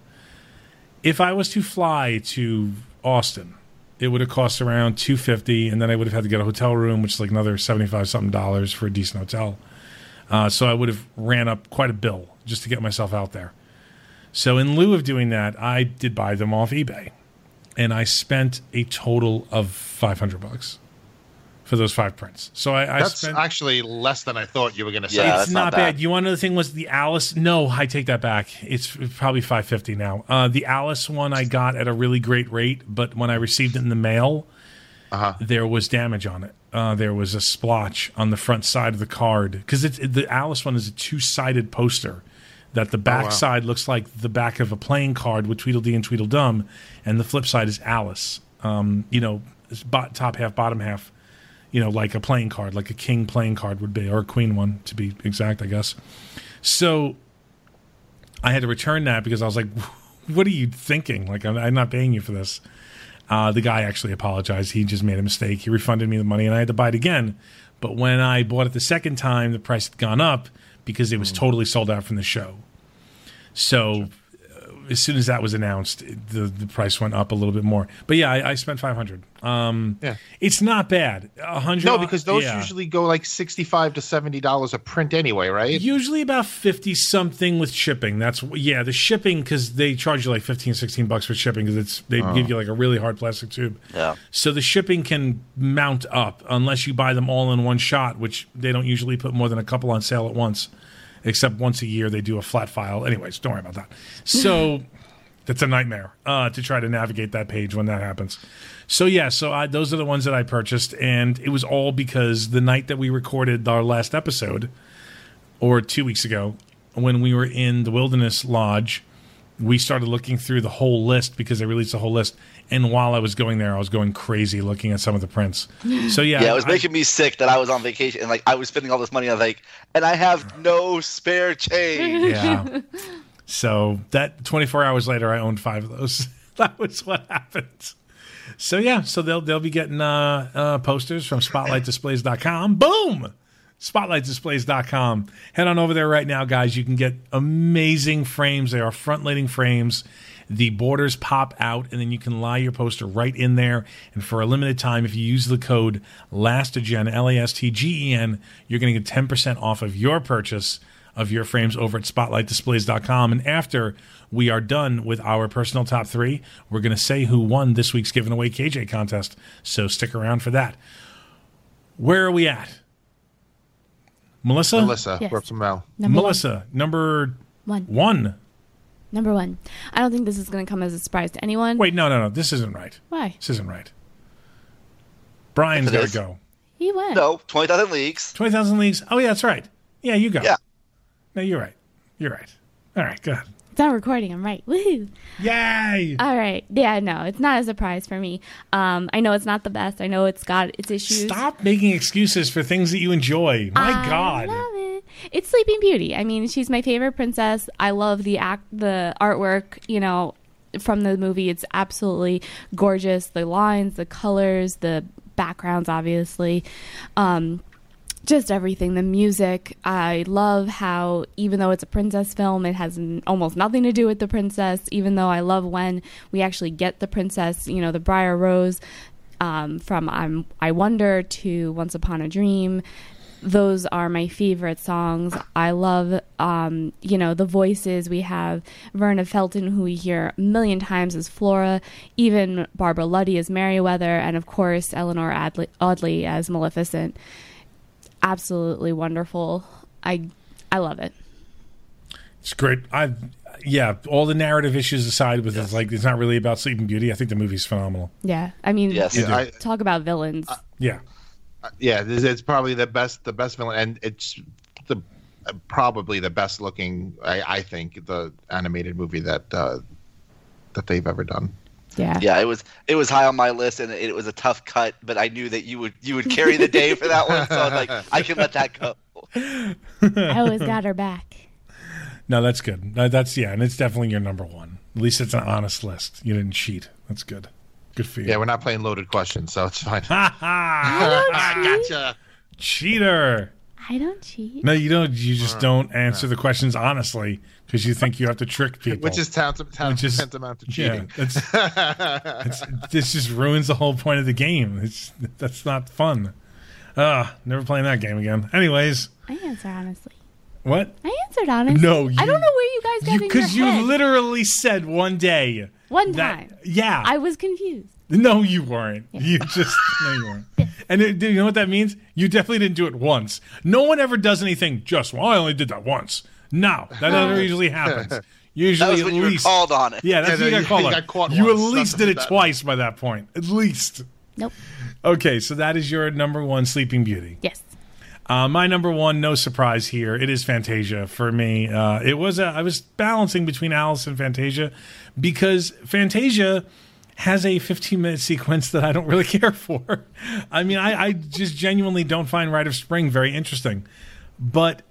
[SPEAKER 1] If I was to fly to Austin, it would have cost around two hundred fifty dollars, and then I would have had to get a hotel room, which is like another seventy-five something dollars for a decent hotel. Uh, so I would have ran up quite a bill just to get myself out there. So in lieu of doing that, I did buy them off eBay. And I spent a total of five hundred bucks for those five prints. So I, I
[SPEAKER 3] that's
[SPEAKER 1] spent,
[SPEAKER 3] actually less than I thought you were going to say.
[SPEAKER 4] Yeah,
[SPEAKER 1] it's
[SPEAKER 4] not
[SPEAKER 1] not
[SPEAKER 4] bad.
[SPEAKER 1] bad. You want to know the thing was the Alice? No, I take that back. It's probably five fifty now. Uh, the Alice one I got at a really great rate, but when I received it in the mail,
[SPEAKER 3] uh-huh.
[SPEAKER 1] there was damage on it. Uh, there was a splotch on the front side of the card because it, the Alice one is a two-sided poster. That the back
[SPEAKER 3] oh, wow.
[SPEAKER 1] side looks like the back of a playing card with Tweedledee and Tweedledum, and the flip side is Alice. Um, you know, bot, top half, bottom half, you know, like a playing card, like a king playing card would be, or a queen one, to be exact, I guess. So I had to return that because I was like, what are you thinking? Like, I'm, I'm not paying you for this. Uh, the guy actually apologized. He just made a mistake. He refunded me the money, and I had to buy it again. But when I bought it the second time, the price had gone up, because it was totally sold out from the show. So uh, as soon as that was announced, the the price went up a little bit more. But yeah, I, I spent five hundred. Um,
[SPEAKER 3] yeah,
[SPEAKER 1] it's not bad. A hundred.
[SPEAKER 3] No, because those
[SPEAKER 1] yeah.
[SPEAKER 3] usually go like sixty-five to seventy dollars a print anyway, right?
[SPEAKER 1] Usually about fifty something with shipping. That's yeah, the shipping because they charge you like fifteen, sixteen bucks for shipping because it's they
[SPEAKER 3] Oh.
[SPEAKER 1] give you like a really hard plastic tube.
[SPEAKER 4] Yeah.
[SPEAKER 1] So the shipping can mount up unless you buy them all in one shot, which they don't usually put more than a couple on sale at once. Except once a year they do a flat file. Anyways, don't worry about that. So that's a nightmare uh, to try to navigate that page when that happens. So yeah, so I, those are the ones that I purchased, and it was all because the night that we recorded our last episode, or two weeks ago, when we were in the Wilderness Lodge, we started looking through the whole list because they released the whole list. And while I was going there, I was going crazy looking at some of the prints. So yeah,
[SPEAKER 4] Yeah, it was
[SPEAKER 1] I,
[SPEAKER 4] making me sick that I was on vacation and like I was spending all this money. I was like, and I have no spare change.
[SPEAKER 1] yeah. So that twenty-four hours later, I owned five of those. That was what happened. So yeah, so they'll they'll be getting uh, uh, posters from spotlight displays dot com. Boom! spotlight displays dot com. Head on over there right now, guys. You can get amazing frames. They are front-loading frames. The borders pop out, and then you can lie your poster right in there. And for a limited time, if you use the code LASTGEN, L A S T G E N, you're going to get ten percent off of your purchase of your frames over at spotlight displays dot com. And after we are done with our personal top three, we're going to say who won this week's Giving Away K J contest. So stick around for that. Where are we at? Melissa?
[SPEAKER 3] Melissa,
[SPEAKER 2] Yes.
[SPEAKER 3] Brooks and Mel.
[SPEAKER 2] Number
[SPEAKER 1] Melissa, number
[SPEAKER 2] one.
[SPEAKER 1] one.
[SPEAKER 2] Number one. I don't think this is going to come as a surprise to anyone.
[SPEAKER 1] Wait, no, no, no. This isn't right.
[SPEAKER 2] Why?
[SPEAKER 1] This isn't right. Brian's
[SPEAKER 4] Yes, it
[SPEAKER 1] got to
[SPEAKER 4] is.
[SPEAKER 1] go.
[SPEAKER 2] He went.
[SPEAKER 4] No, twenty thousand leagues.
[SPEAKER 1] twenty thousand Leagues. Oh, yeah, that's right. Yeah, you go.
[SPEAKER 4] Yeah.
[SPEAKER 1] No, you're right. You're right. All right, good.
[SPEAKER 2] It's not recording. I'm right. Woohoo.
[SPEAKER 1] Yay!
[SPEAKER 2] All right. Yeah, no, it's not a surprise for me. Um, I know it's not the best. I know it's got its issues.
[SPEAKER 1] Stop making excuses for things that you enjoy. My
[SPEAKER 2] I
[SPEAKER 1] God.
[SPEAKER 2] love it. It's Sleeping Beauty. I mean, she's my favorite princess. I love the act, the artwork, you know, from the movie. It's absolutely gorgeous. The lines, the colors, the backgrounds, obviously. Um, just everything. The music. I love how, even though it's a princess film, it has n- almost nothing to do with the princess, even though I love when we actually get the princess, you know, the Briar Rose, um, from I'm, I Wonder to Once Upon a Dream. Those are my favorite songs. I love, um, you know, the voices. We have Verna Felton, who we hear a million times as Flora, even Barbara Luddy as Merryweather, and of course Eleanor Adley, Audley as Maleficent. Absolutely wonderful. I I love it.
[SPEAKER 1] It's great. I, yeah, all the narrative issues aside, with it's like it's not really about Sleeping Beauty. I think the movie's phenomenal.
[SPEAKER 2] Yeah, I mean,
[SPEAKER 4] Yes.
[SPEAKER 3] Yeah, I,
[SPEAKER 2] talk about villains.
[SPEAKER 1] Yeah.
[SPEAKER 3] yeah, this- it's probably the best, the best villain, and it's the uh, probably the best looking. I, I think the animated movie that uh, that they've ever done.
[SPEAKER 2] yeah.
[SPEAKER 4] Yeah, it was it was high on my list, and it was a tough cut. But I knew that you would you would carry the day for that one, so I was like, I can let that go.
[SPEAKER 2] I always got her back.
[SPEAKER 1] No, that's good. No, that's yeah, and it's definitely your number one. At least it's an honest list. You didn't cheat. That's good. Good for you.
[SPEAKER 3] Yeah, we're not playing loaded questions, so it's fine.
[SPEAKER 1] Ha ha!
[SPEAKER 2] I don't cheat.
[SPEAKER 3] Gotcha.
[SPEAKER 1] Cheater.
[SPEAKER 2] I don't cheat.
[SPEAKER 1] No, you don't. You just don't answer the questions honestly because you think you have to trick people.
[SPEAKER 3] Which is tantam- tantam-
[SPEAKER 1] Which is-
[SPEAKER 3] tantamount to
[SPEAKER 1] yeah,
[SPEAKER 3] cheating.
[SPEAKER 1] it's, it's, this just ruins the whole point of the game. It's that's not fun. Ah, never playing that game again. Anyways,
[SPEAKER 2] I answer honestly.
[SPEAKER 1] what?
[SPEAKER 2] I answered honestly.
[SPEAKER 1] No, you-
[SPEAKER 2] I don't know where you guys got in your
[SPEAKER 1] Because you,
[SPEAKER 2] head.
[SPEAKER 1] literally said one day.
[SPEAKER 2] One
[SPEAKER 1] that-
[SPEAKER 2] time.
[SPEAKER 1] Yeah.
[SPEAKER 2] I was confused.
[SPEAKER 1] No, you weren't. You just no, you weren't. And it, you know what that means? You definitely didn't do it once. No one ever does anything just. Well, I only did that once. No, that never usually happens. Usually,
[SPEAKER 4] That was
[SPEAKER 1] at
[SPEAKER 4] when you were
[SPEAKER 1] least
[SPEAKER 4] called on it.
[SPEAKER 1] yeah, that's
[SPEAKER 3] Yeah,
[SPEAKER 1] what you
[SPEAKER 3] no,
[SPEAKER 1] got
[SPEAKER 3] you-
[SPEAKER 1] called
[SPEAKER 3] you
[SPEAKER 1] on.
[SPEAKER 3] got caught
[SPEAKER 1] You
[SPEAKER 3] once.
[SPEAKER 1] at least
[SPEAKER 3] Something
[SPEAKER 1] did it
[SPEAKER 3] like that.
[SPEAKER 1] twice by that point. At least.
[SPEAKER 2] Nope.
[SPEAKER 1] Okay, so that is your number one, Sleeping Beauty.
[SPEAKER 2] Yes.
[SPEAKER 1] Uh, my number one, no surprise here. It is Fantasia for me. Uh, it was a, I was balancing between Alice and Fantasia because Fantasia has a fifteen minute sequence that I don't really care for. I mean, I, I just genuinely don't find Rite of Spring very interesting, but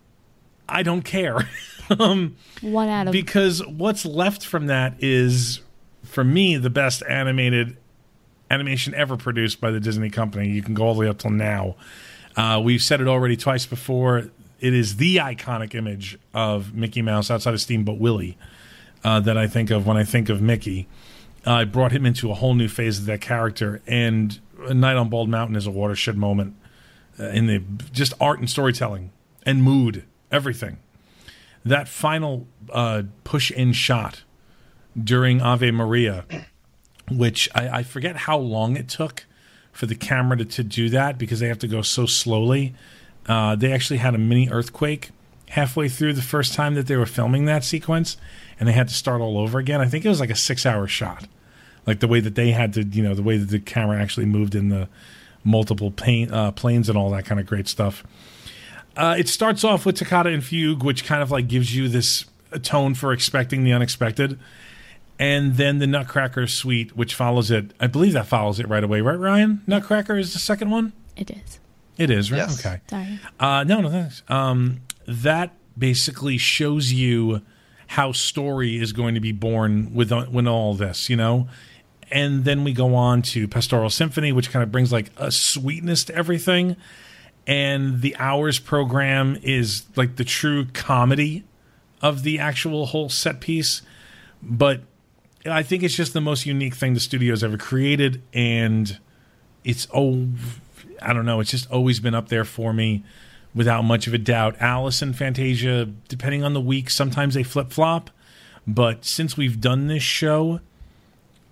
[SPEAKER 1] I don't care. um,
[SPEAKER 2] One out of
[SPEAKER 1] because what's left from that is, for me, the best animated animation ever produced by the Disney company. You can go all the way up till now. Uh, we've said it already twice before. It is the iconic image of Mickey Mouse outside of Steamboat Willie uh, that I think of when I think of Mickey. Uh, I brought him into a whole new phase of that character, and A Night on Bald Mountain is a watershed moment uh, in the just art and storytelling and mood, everything. That final uh, push-in shot during Ave Maria, which I, I forget how long it took for the camera to, to do that because they have to go so slowly. Uh, they actually had a mini earthquake halfway through the first time that they were filming that sequence, and they had to start all over again. I think it was like a six-hour shot, like the way that they had to, you know, the way that the camera actually moved in the multiple pain, uh, planes and all that kind of great stuff. Uh, it starts off with Toccata and Fugue, which kind of like gives you this tone for expecting the unexpected. And then the Nutcracker Suite, which follows it. I believe that follows it right away, right, Ryan? Nutcracker is the second one?
[SPEAKER 2] it is.
[SPEAKER 1] It is, right?
[SPEAKER 4] Yes.
[SPEAKER 1] Okay.
[SPEAKER 2] Sorry.
[SPEAKER 1] Uh, no, no, thanks. Um, that basically shows you how story is going to be born with, with all this, you know? And then we go on to Pastoral Symphony, which kind of brings like a sweetness to everything. And the Hours program is like the true comedy of the actual whole set piece. But I think it's just the most unique thing the studio's ever created. And it's, oh, I don't know, it's just always been up there for me without much of a doubt. Alice and Fantasia, depending on the week, sometimes they flip-flop. But since we've done this show,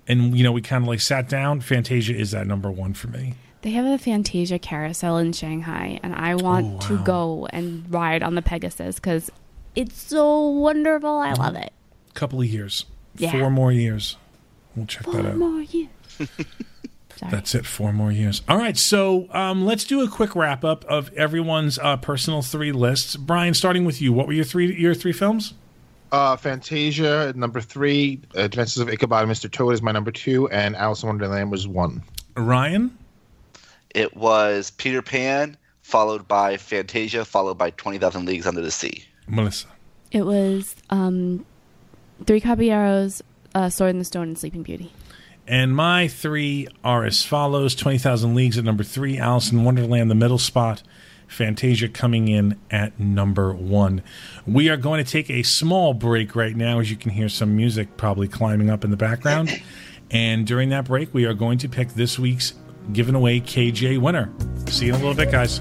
[SPEAKER 1] and you know we kind of like sat down, Fantasia is that number one for me.
[SPEAKER 2] They have a Fantasia carousel in Shanghai, and I want
[SPEAKER 1] Oh, wow.
[SPEAKER 2] to go and ride on the Pegasus because it's so wonderful. I love it.
[SPEAKER 1] Couple of years,
[SPEAKER 2] Yeah.
[SPEAKER 1] four more years. We'll check
[SPEAKER 2] Four
[SPEAKER 1] that out.
[SPEAKER 2] more years. Sorry.
[SPEAKER 1] That's it, four more years. All right, so um, let's do a quick wrap up of everyone's uh, personal three lists. Brian, starting with you, what were your three your three films?
[SPEAKER 3] Uh, Fantasia, number three. Adventures of Ichabod and Mister Toad is my number two, and Alice in Wonderland was one.
[SPEAKER 1] Ryan?
[SPEAKER 4] It was Peter Pan, followed by Fantasia, followed by twenty thousand Leagues Under the Sea.
[SPEAKER 1] Melissa?
[SPEAKER 2] It was um, Three Caballeros, uh, Sword in the Stone, and Sleeping Beauty.
[SPEAKER 1] And my three are as follows. twenty thousand Leagues at number three. Alice in Wonderland, the middle spot. Fantasia coming in at number one. We are going to take a small break right now, as you can hear some music probably climbing up in the background. And during that break, we are going to pick this week's Given Away K J winner. See you in a little bit, guys.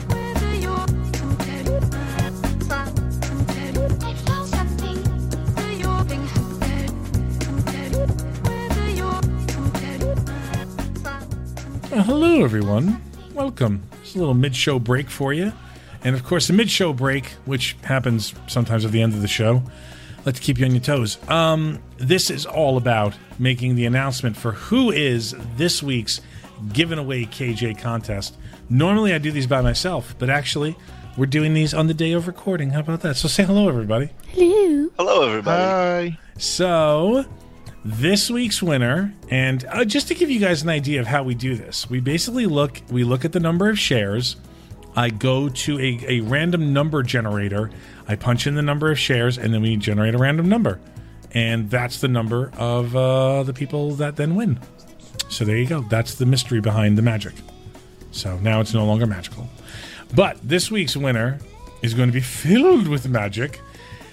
[SPEAKER 1] Well, hello, everyone. Welcome. It's a little mid-show break for you. And, of course, the mid-show break, which happens sometimes at the end of the show, let's keep you on your toes. Um, this is all about making the announcement for who is this week's Given Away K J contest. Normally, I do these by myself, but actually, we're doing these on the day of recording. How about that? So say hello, everybody.
[SPEAKER 2] Hello.
[SPEAKER 4] Hello, everybody.
[SPEAKER 3] Hi.
[SPEAKER 1] So, this week's winner, and uh, just to give you guys an idea of how we do this, we basically look we look at the number of shares. I go to a, a random number generator. I punch in the number of shares, and then we generate a random number. And that's the number of uh, the people that then win. So there you go. That's the mystery behind the magic. So now it's no longer magical. But this week's winner is going to be filled with magic.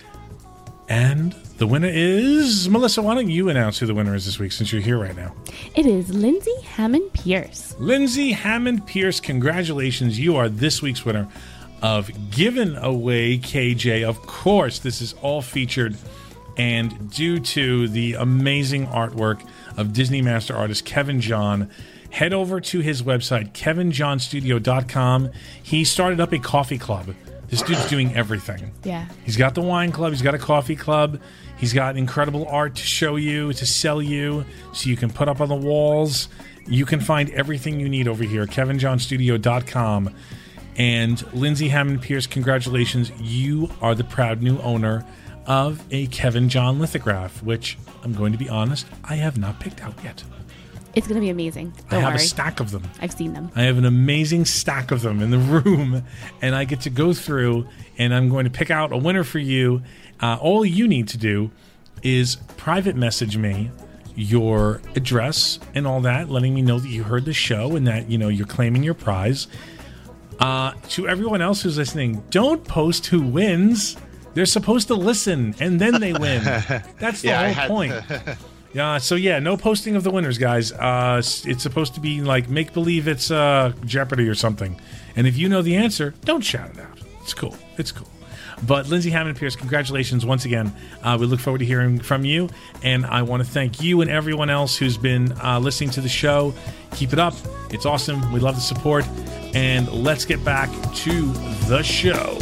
[SPEAKER 1] And the winner is... Melissa, why don't you announce who the winner is this week since you're here right now?
[SPEAKER 2] It is Lindsay Hammond Pierce.
[SPEAKER 1] Lindsay Hammond Pierce, congratulations. You are this week's winner of Given Away K J. Of course, this is all featured and due to the amazing artwork of Disney master artist Kevin John. Head over to his website, kevin john studio dot com. He started up a coffee club. This dude's doing everything.
[SPEAKER 2] Yeah.
[SPEAKER 1] He's got the wine club. He's got a coffee club. He's got incredible art to show you, to sell you, so you can put up on the walls. You can find everything you need over here, kevin john studio dot com. And Lindsay Hammond Pierce, congratulations. You are the proud new owner of a Kevin John lithograph, which, I'm going to be honest, I have not picked out yet.
[SPEAKER 2] It's going to be amazing.
[SPEAKER 1] I
[SPEAKER 2] Don't
[SPEAKER 1] have
[SPEAKER 2] worry.
[SPEAKER 1] a stack of them.
[SPEAKER 2] I've seen them.
[SPEAKER 1] I have an amazing stack of them in the room, and I get to go through, and I'm going to pick out a winner for you. Uh, all you need to do is private message me your address and all that, letting me know that you heard the show and that, you know, you're claiming your prize. Uh, to everyone else who's listening, don't post who wins. They're supposed to listen, and then they win. That's the
[SPEAKER 3] Yeah, I
[SPEAKER 1] whole
[SPEAKER 3] had-
[SPEAKER 1] point. Yeah, so yeah, no posting of the winners, guys. Uh, it's supposed to be like make believe it's uh, Jeopardy or something. And if you know the answer, don't shout it out. It's cool. It's cool. But Lindsay Hammond Pierce, congratulations once again. Uh, we look forward to hearing from you. And I want to thank you and everyone else who's been uh, listening to the show. Keep it up. It's awesome. We love the support. And let's get back to the show.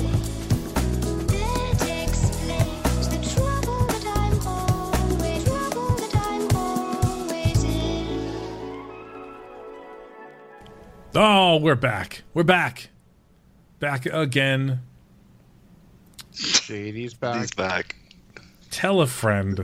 [SPEAKER 1] Oh, we're back. We're back. Back again.
[SPEAKER 3] Shady's back.
[SPEAKER 4] He's back.
[SPEAKER 1] Tell a friend.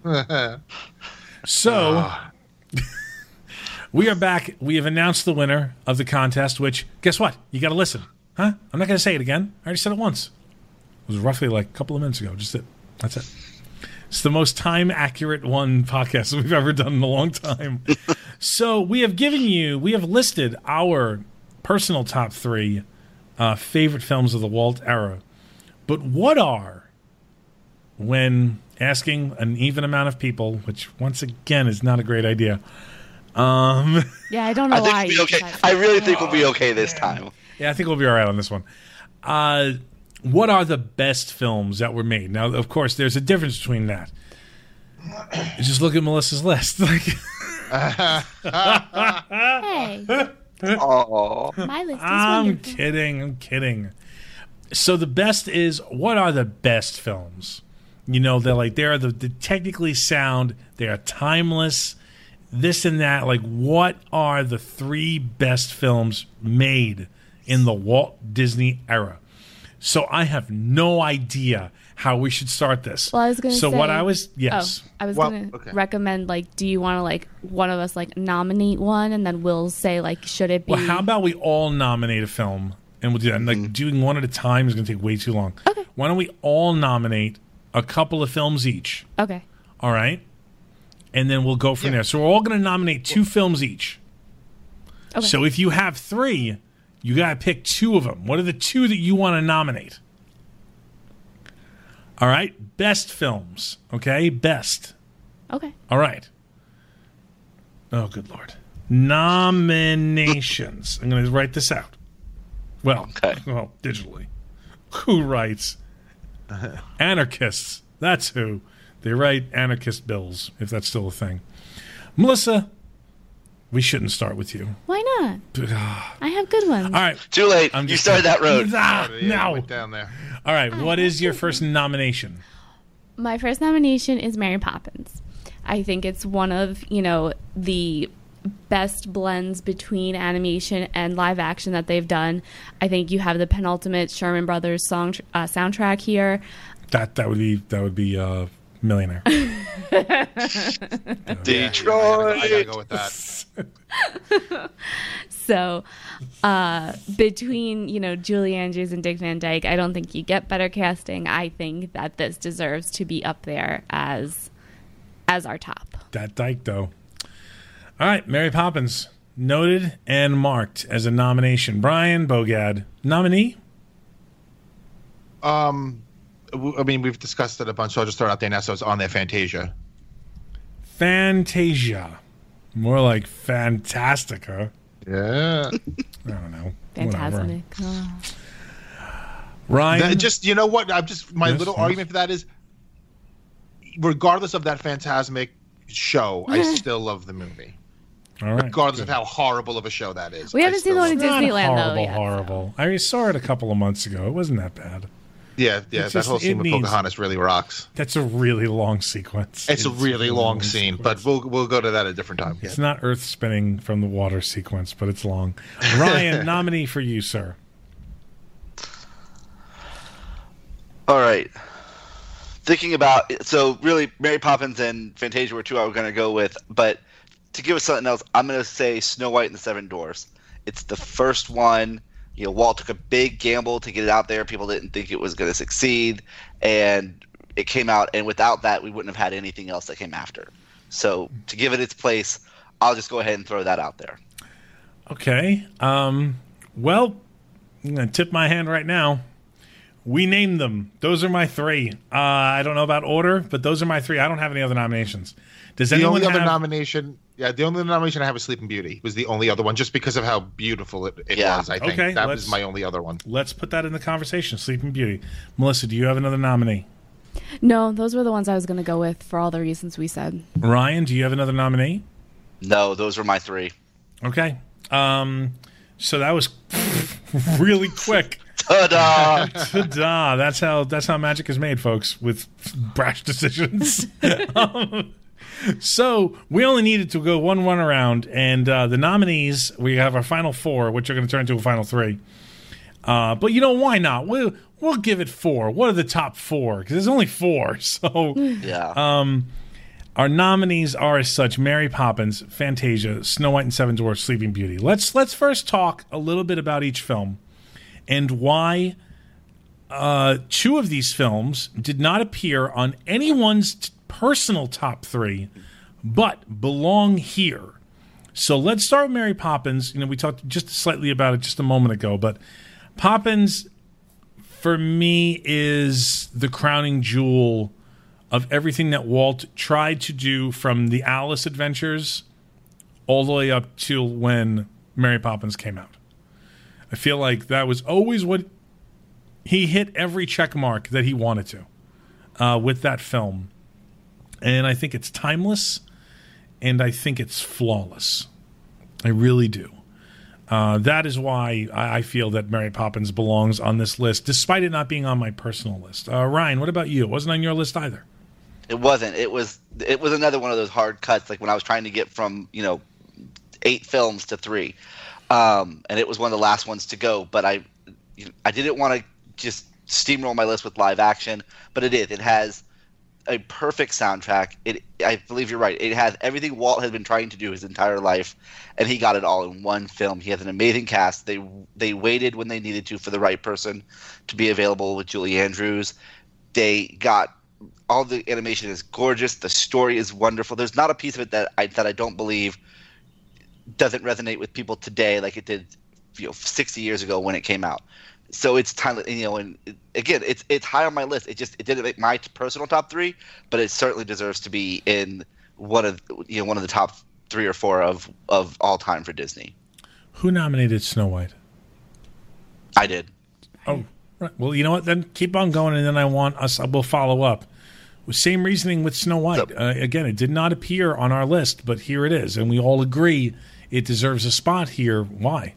[SPEAKER 1] So, we are back. We have announced the winner of the contest, which, guess what? You got to listen. Huh? I'm not going to say it again. I already said it once. It was roughly like a couple of minutes ago. Just it. That's it. It's the most time-accurate one podcast that we've ever done in a long time. So we have given you, we have listed our personal top three uh, favorite films of the Walt era. But what are, when asking an even amount of people, which once again is not a great idea. Um,
[SPEAKER 2] Yeah, I don't know
[SPEAKER 4] I think
[SPEAKER 2] why.
[SPEAKER 4] we'll be
[SPEAKER 2] you
[SPEAKER 4] okay.
[SPEAKER 2] decided-
[SPEAKER 4] I really think we'll be okay this time.
[SPEAKER 1] yeah, I think we'll be all right on this one. Uh, what are the best films that were made? Now, of course, there's a difference between that. Just look at Melissa's list. Like,
[SPEAKER 2] Hey,
[SPEAKER 4] Oh,
[SPEAKER 2] my list is
[SPEAKER 1] I'm
[SPEAKER 2] wonderful.
[SPEAKER 1] kidding. I'm kidding. So the best is, what are the best films? You know, they're like, they're the, the technically sound, they are timeless, this and that. Like, what are the three best films made in the Walt Disney era? So I have no idea how we should start this.
[SPEAKER 2] Well, I was gonna
[SPEAKER 1] so
[SPEAKER 2] say-
[SPEAKER 1] what I was, yes.
[SPEAKER 2] Oh, I was
[SPEAKER 3] Well,
[SPEAKER 2] gonna
[SPEAKER 3] okay.
[SPEAKER 2] recommend, like, do you want to, like, one of us, like, nominate one, and then we'll say, like, should it be?
[SPEAKER 1] Well, how about we all nominate a film, and we'll do that. And like doing one at a time is going to take way too long.
[SPEAKER 2] Okay.
[SPEAKER 1] Why don't we all nominate a couple of films each?
[SPEAKER 2] Okay.
[SPEAKER 1] All right, and then we'll go from
[SPEAKER 3] Yeah.
[SPEAKER 1] there. So we're all going to nominate two films each.
[SPEAKER 2] Okay.
[SPEAKER 1] So if you have three, you got to pick two of them. What are the two that you want to nominate? All right, best films. Okay, best.
[SPEAKER 2] Okay.
[SPEAKER 1] All right. Oh, good Lord. Nominations. I'm going to write this out. Well,
[SPEAKER 4] Okay.
[SPEAKER 1] well, digitally. Who writes? Anarchists. That's who. They write anarchist bills, if that's still a thing. Melissa, we shouldn't start with you.
[SPEAKER 2] Why not? I have good ones.
[SPEAKER 1] All right.
[SPEAKER 4] too late.
[SPEAKER 1] I'm
[SPEAKER 4] You
[SPEAKER 1] just
[SPEAKER 4] started that road.
[SPEAKER 1] Ah,
[SPEAKER 3] Yeah,
[SPEAKER 1] no.
[SPEAKER 3] went down there.
[SPEAKER 1] All right. What is your first nomination?
[SPEAKER 2] My first nomination is Mary Poppins. I think it's one of, you know, the best blends between animation and live action that they've done. I think you have the penultimate Sherman Brothers song uh, soundtrack here.
[SPEAKER 1] That that would be that would be uh, Millionaire.
[SPEAKER 4] Detroit.
[SPEAKER 3] I gotta go with that.
[SPEAKER 2] So, uh, between, you know, Julie Andrews and Dick Van Dyke, I don't think you get better casting. I think that this deserves to be up there as as our top.
[SPEAKER 1] That Dyke, though. All right, Mary Poppins, noted and marked as a nomination. Brian Bogad, nominee?
[SPEAKER 3] Um, w- I mean, we've discussed it a bunch, so I'll just throw it out there now. So it's on there, Fantasia.
[SPEAKER 1] Fantasia. More like Fantastica.
[SPEAKER 3] Yeah.
[SPEAKER 1] I don't know.
[SPEAKER 2] Fantastic.
[SPEAKER 1] Whatever.
[SPEAKER 2] Oh.
[SPEAKER 1] Ryan?
[SPEAKER 3] That- just you know what? I'm just my
[SPEAKER 1] Yes,
[SPEAKER 3] little
[SPEAKER 1] yes.
[SPEAKER 3] argument for that is, regardless of that phantasmic show, I still love the movie,
[SPEAKER 1] All right.
[SPEAKER 3] regardless of how horrible of a show that is.
[SPEAKER 2] We
[SPEAKER 3] I
[SPEAKER 2] haven't seen
[SPEAKER 3] still
[SPEAKER 2] the one
[SPEAKER 3] love
[SPEAKER 2] in
[SPEAKER 3] it.
[SPEAKER 1] Not
[SPEAKER 2] Disneyland, though,
[SPEAKER 1] horrible,
[SPEAKER 2] yet, so.
[SPEAKER 1] horrible. I saw it a couple of months ago. It wasn't that bad.
[SPEAKER 3] Yeah, yeah.
[SPEAKER 1] It's
[SPEAKER 3] That
[SPEAKER 1] just-
[SPEAKER 3] whole
[SPEAKER 1] it
[SPEAKER 3] scene with
[SPEAKER 1] needs-
[SPEAKER 3] Pocahontas really rocks.
[SPEAKER 1] That's a really long sequence.
[SPEAKER 3] It's, a really long scene, but we'll we'll go to that at a different time.
[SPEAKER 1] It's not earth spinning from the water sequence, but it's long. Ryan, nominee for you, sir.
[SPEAKER 4] All right. Thinking about so really, Mary Poppins and Fantasia were two I was going to go with, but to give us something else, I'm going to say Snow White and the Seven Dwarfs. It's the first one. You know, Walt took a big gamble to get it out there. People didn't think it was going to succeed, and it came out. And without that, we wouldn't have had anything else that came after. So to give it its place, I'll just go ahead and throw that out there.
[SPEAKER 1] Okay. Um, well, I'm going to tip my hand right now. We named them. Those are my three. Uh, I don't know about order, but those are my three. I don't have any other nominations. Does
[SPEAKER 3] The
[SPEAKER 1] anyone
[SPEAKER 3] only other
[SPEAKER 1] have...
[SPEAKER 3] nomination, yeah, the only nomination I have is Sleeping Beauty. Was the only other one, just because of how beautiful it, it
[SPEAKER 4] Yeah.
[SPEAKER 3] was. I think
[SPEAKER 1] Okay,
[SPEAKER 3] that
[SPEAKER 1] let's-
[SPEAKER 3] was my only other one.
[SPEAKER 1] Let's put that in the conversation. Sleeping Beauty. Melissa, do you have another nominee?
[SPEAKER 2] No, those were the ones I was going to go with for all the reasons we said.
[SPEAKER 1] Ryan, do you have another nominee?
[SPEAKER 4] No, those were my three.
[SPEAKER 1] Okay. Um, so that was really quick.
[SPEAKER 4] Ta-da!
[SPEAKER 1] Ta-da! That's how that's how magic is made, folks, with brash decisions. um, so we only needed to go one run around, and uh, the nominees, we have our final four, which are going to turn into a final three. Uh, but you know, why not? We'll we'll give it four. What are the top four? Because there's only four. So
[SPEAKER 4] Yeah.
[SPEAKER 1] um, our nominees are as such: Mary Poppins, Fantasia, Snow White and Seven Dwarfs, Sleeping Beauty. Let's let's first talk a little bit about each film and why uh, two of these films did not appear on anyone's t- personal top three, but belong here. So let's start with Mary Poppins. You know, we talked just slightly about it just a moment ago, but Poppins, for me, is the crowning jewel of everything that Walt tried to do from the Alice Adventures all the way up to when Mary Poppins came out. I feel like that was always what he hit every check mark that he wanted to uh, with that film. And I think it's timeless. and I think it's flawless. I really do. Uh, that is why I, I feel that Mary Poppins belongs on this list, despite it not being on my personal list. Uh, Ryan, what about you? It wasn't on your list either.
[SPEAKER 4] It wasn't. It was. It was another one of those hard cuts, like when I was trying to get from you know eight films to three, um, and it was one of the last ones to go. But I, I didn't want to just steamroll my list with live action, but it is. It has a perfect soundtrack. It, I believe you're right. It has everything Walt had been trying to do his entire life, and he got it all in one film. He has an amazing cast. They they waited when they needed to for the right person to be available with Julie Andrews. They got all the animation is gorgeous. The story is wonderful. There's not a piece of it that I that I don't believe doesn't resonate with people today like it did, you know, sixty years ago when it came out. So it's time, you know, and again, it's it's high on my list. It just it didn't make my personal top three, but it certainly deserves to be in one of you know one of the top three or four of of all time for Disney.
[SPEAKER 1] Who nominated Snow White?
[SPEAKER 4] I did.
[SPEAKER 1] Oh, right. Well, you know what? Then keep on going, and then I want us. We'll follow up. Same reasoning with Snow White.
[SPEAKER 4] So,
[SPEAKER 1] uh, again, it did not appear on our list, but here it is, and we all agree it deserves a spot here. Why?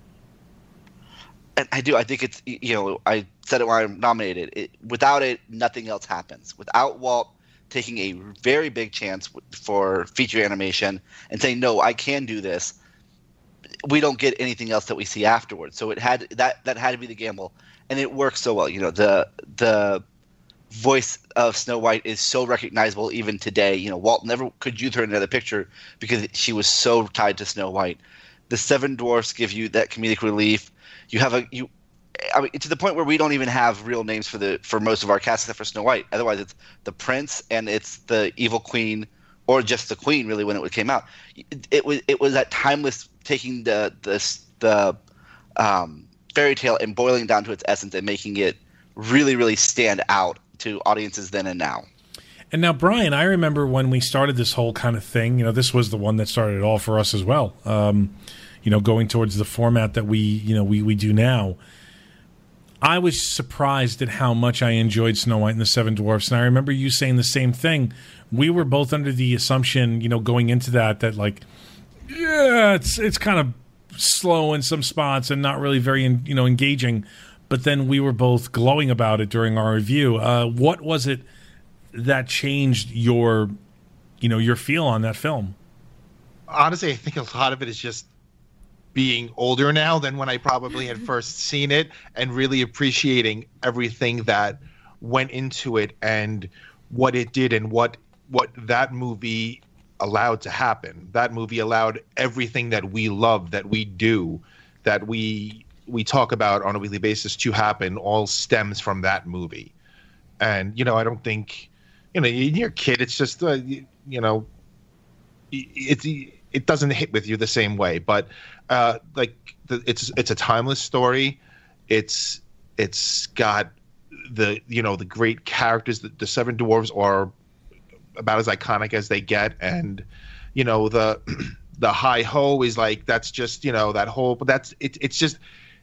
[SPEAKER 4] And I do. I think it's, you know, I said it when I nominated it. Without it, nothing else happens. Without Walt taking a very big chance for feature animation and saying, no, I can do this, we don't get anything else that we see afterwards. So it had that that had to be the gamble, and it works so well. You know, the the voice of Snow White is so recognizable even today. You know, Walt never could use her in another picture because she was so tied to Snow White. The Seven Dwarfs give you that comedic relief. You have a you, I mean, to the point where we don't even have real names for the for most of our cast except for Snow White. Otherwise, it's the Prince and it's the Evil Queen, or just the Queen. Really, when it came out, it, it was it was that timeless taking the the the um, fairy tale and boiling down to its essence and making it really really stand out to audiences then and now.
[SPEAKER 1] And now, Brian, I remember when we started this whole kind of thing. You know, this was the one that started it all for us as well. Um, you know, going towards the format that we, you know, we, we do now. I was surprised at how much I enjoyed Snow White and the Seven Dwarfs. And I remember you saying the same thing. We were both under the assumption, you know, going into that, that like, yeah, it's it's kind of slow in some spots and not really very, you know, engaging. But then we were both glowing about it during our review. Uh, what was it that changed your, you know, your feel on that film?
[SPEAKER 3] Honestly, I think a lot of it is just being older now than when I probably had first seen it, and really appreciating everything that went into it and what it did and what what that movie allowed to happen. That movie allowed everything that we love, that we do, that we we talk about on a weekly basis to happen, all stems from that movie. And, you know, I don't think, you know, you're a kid, it's just, uh, you, you know, it's it doesn't hit with you the same way, but uh, like the, it's it's a timeless story. It's it's got the you know the great characters. The, the Seven Dwarves are about as iconic as they get, and you know the the hi ho is like that's just you know that whole. But that's it. It's just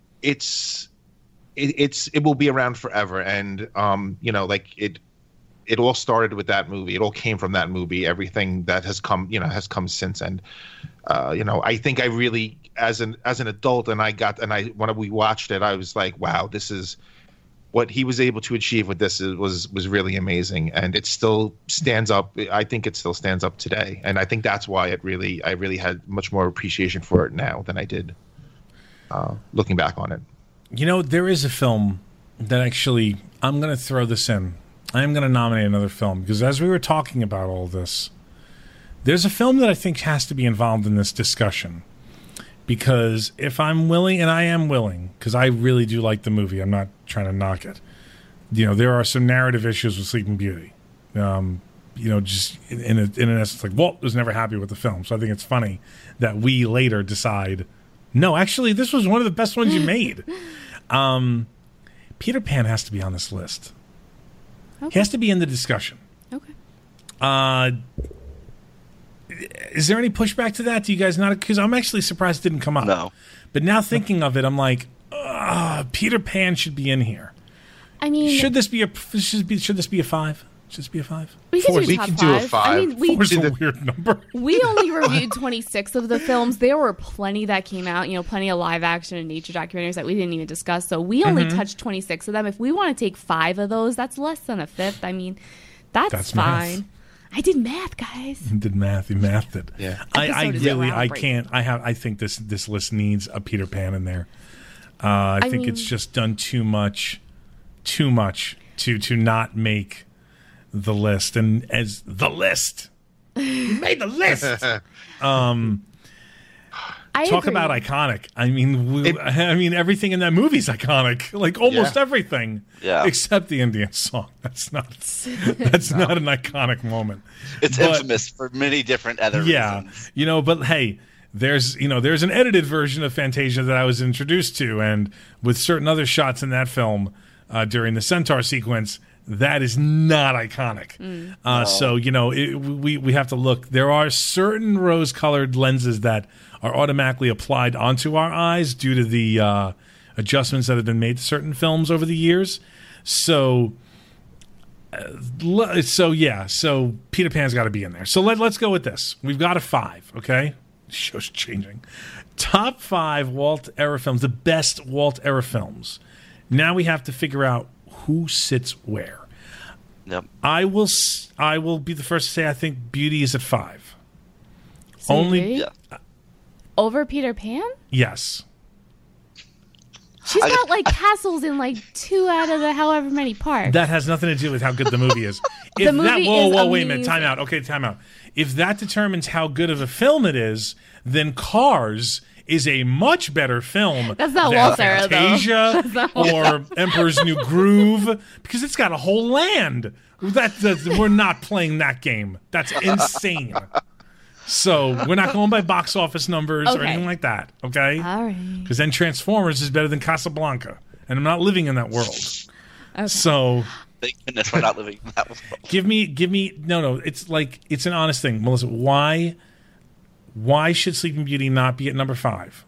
[SPEAKER 3] it's it, it's it will be around forever, and um you know like it. It all started with that movie. It all came from that movie. Everything that has come, you know, has come since. And, uh, you know, I think I really, as an as an adult, and I got, and I when we watched it, I was like, wow, this is what he was able to achieve with this. Is, was was really amazing, and it still stands up. I think it still stands up today, and I think that's why it really, I really had much more appreciation for it now than I did uh, looking back on it.
[SPEAKER 1] You know, there is a film that actually, I'm going to throw this in. I am going to nominate another film because as we were talking about all this, there's a film that I think has to be involved in this discussion. Because if I'm willing, and I am willing, because I really do like the movie, I'm not trying to knock it. You know, there are some narrative issues with Sleeping Beauty. Um, you know, just in, in, a, in an essence, like Walt was never happy with the film. So I think it's funny that we later decide, no, actually, this was one of the best ones you made. Um, Peter Pan has to be on this list. Okay. He has to be in the discussion.
[SPEAKER 2] Okay.
[SPEAKER 1] Uh, is there any pushback to that? Do you guys not? Because I'm actually surprised it didn't come up.
[SPEAKER 4] No.
[SPEAKER 1] But now thinking of it, I'm like, uh, Peter Pan should be in here.
[SPEAKER 2] I mean,
[SPEAKER 1] should this be a should, be, should this be a five? Just be a five.
[SPEAKER 2] We can
[SPEAKER 3] Four-
[SPEAKER 2] do
[SPEAKER 3] we
[SPEAKER 2] top
[SPEAKER 3] can
[SPEAKER 2] five.
[SPEAKER 3] do a five.
[SPEAKER 2] I mean, we
[SPEAKER 1] Four's
[SPEAKER 3] See
[SPEAKER 1] a
[SPEAKER 3] the-
[SPEAKER 1] weird number.
[SPEAKER 2] we only reviewed twenty-six of the films. There were plenty that came out, you know, plenty of live action and nature documentaries that we didn't even discuss. So we only
[SPEAKER 1] Mm-hmm.
[SPEAKER 2] touched twenty-six of them. If we want to take five of those, that's less than a fifth. I mean, that's,
[SPEAKER 1] That's math.
[SPEAKER 2] fine. I did math, guys.
[SPEAKER 1] He did math. He mathed it.
[SPEAKER 3] Yeah.
[SPEAKER 1] I, I
[SPEAKER 2] Episode is
[SPEAKER 1] really, I
[SPEAKER 2] groundbreaking.
[SPEAKER 1] can't. I have. I think this this list needs a Peter Pan in there. Uh, I,
[SPEAKER 2] I
[SPEAKER 1] think
[SPEAKER 2] mean-
[SPEAKER 1] it's just done too much, too much to to not make the list. And as the list, we made the list.
[SPEAKER 2] I
[SPEAKER 1] Talk
[SPEAKER 2] agree.
[SPEAKER 1] about iconic. I mean, we,
[SPEAKER 3] It-
[SPEAKER 1] I mean, everything in that movie's iconic. Like almost
[SPEAKER 3] Yeah.
[SPEAKER 1] everything,
[SPEAKER 4] Yeah.
[SPEAKER 1] except the Indian song. That's not. That's not an iconic moment.
[SPEAKER 4] It's
[SPEAKER 1] But-
[SPEAKER 4] infamous for many different other
[SPEAKER 1] Yeah,
[SPEAKER 4] reasons.
[SPEAKER 1] you know, but hey, there's you know there's an edited version of Fantasia that I was introduced to, and with certain other shots in that film uh, during the centaur sequence, that is not iconic. Uh, So you know, it, we we have to look. There are certain rose-colored lenses that are automatically applied onto our eyes due to the uh, adjustments that have been made to certain films over the years. So. L- So yeah, so Peter Pan's got to be in there. So let let's go with this. We've got a five. Okay, the show's changing. Top five Walt era films, the best Walt era films. Now we have to figure out who sits where.
[SPEAKER 4] Yep.
[SPEAKER 1] I will. s- I will be the first to say I think Beauty is at five.
[SPEAKER 2] So you
[SPEAKER 1] Only-
[SPEAKER 2] agree?
[SPEAKER 4] Yeah.
[SPEAKER 2] Over Peter Pan?
[SPEAKER 1] Yes.
[SPEAKER 2] She's
[SPEAKER 4] I-
[SPEAKER 2] got like castles in like two out of the however many parks.
[SPEAKER 1] That has nothing to do with how good the movie is. If that,
[SPEAKER 2] movie
[SPEAKER 1] whoa,
[SPEAKER 2] is
[SPEAKER 1] whoa, wait a minute,
[SPEAKER 2] amazing.
[SPEAKER 1] time out. Okay, time out. If that determines how good of a film it is, then Cars is a much better film.
[SPEAKER 2] That's not
[SPEAKER 1] than
[SPEAKER 2] Walt's era, though.
[SPEAKER 1] Fantasia or Emperor's New Groove, because it's got a whole land. That, that we're not playing that game. That's insane. So we're not going by box office numbers or
[SPEAKER 2] Okay.
[SPEAKER 1] anything like that. Okay,
[SPEAKER 2] All right.
[SPEAKER 1] because then Transformers is better than Casablanca, and I'm not living in that world. So.
[SPEAKER 4] Thank goodness we're not living in that world.
[SPEAKER 1] Give me, give me. No, no. It's like it's an honest thing, Melissa. Why, why should Sleeping Beauty not be at number five?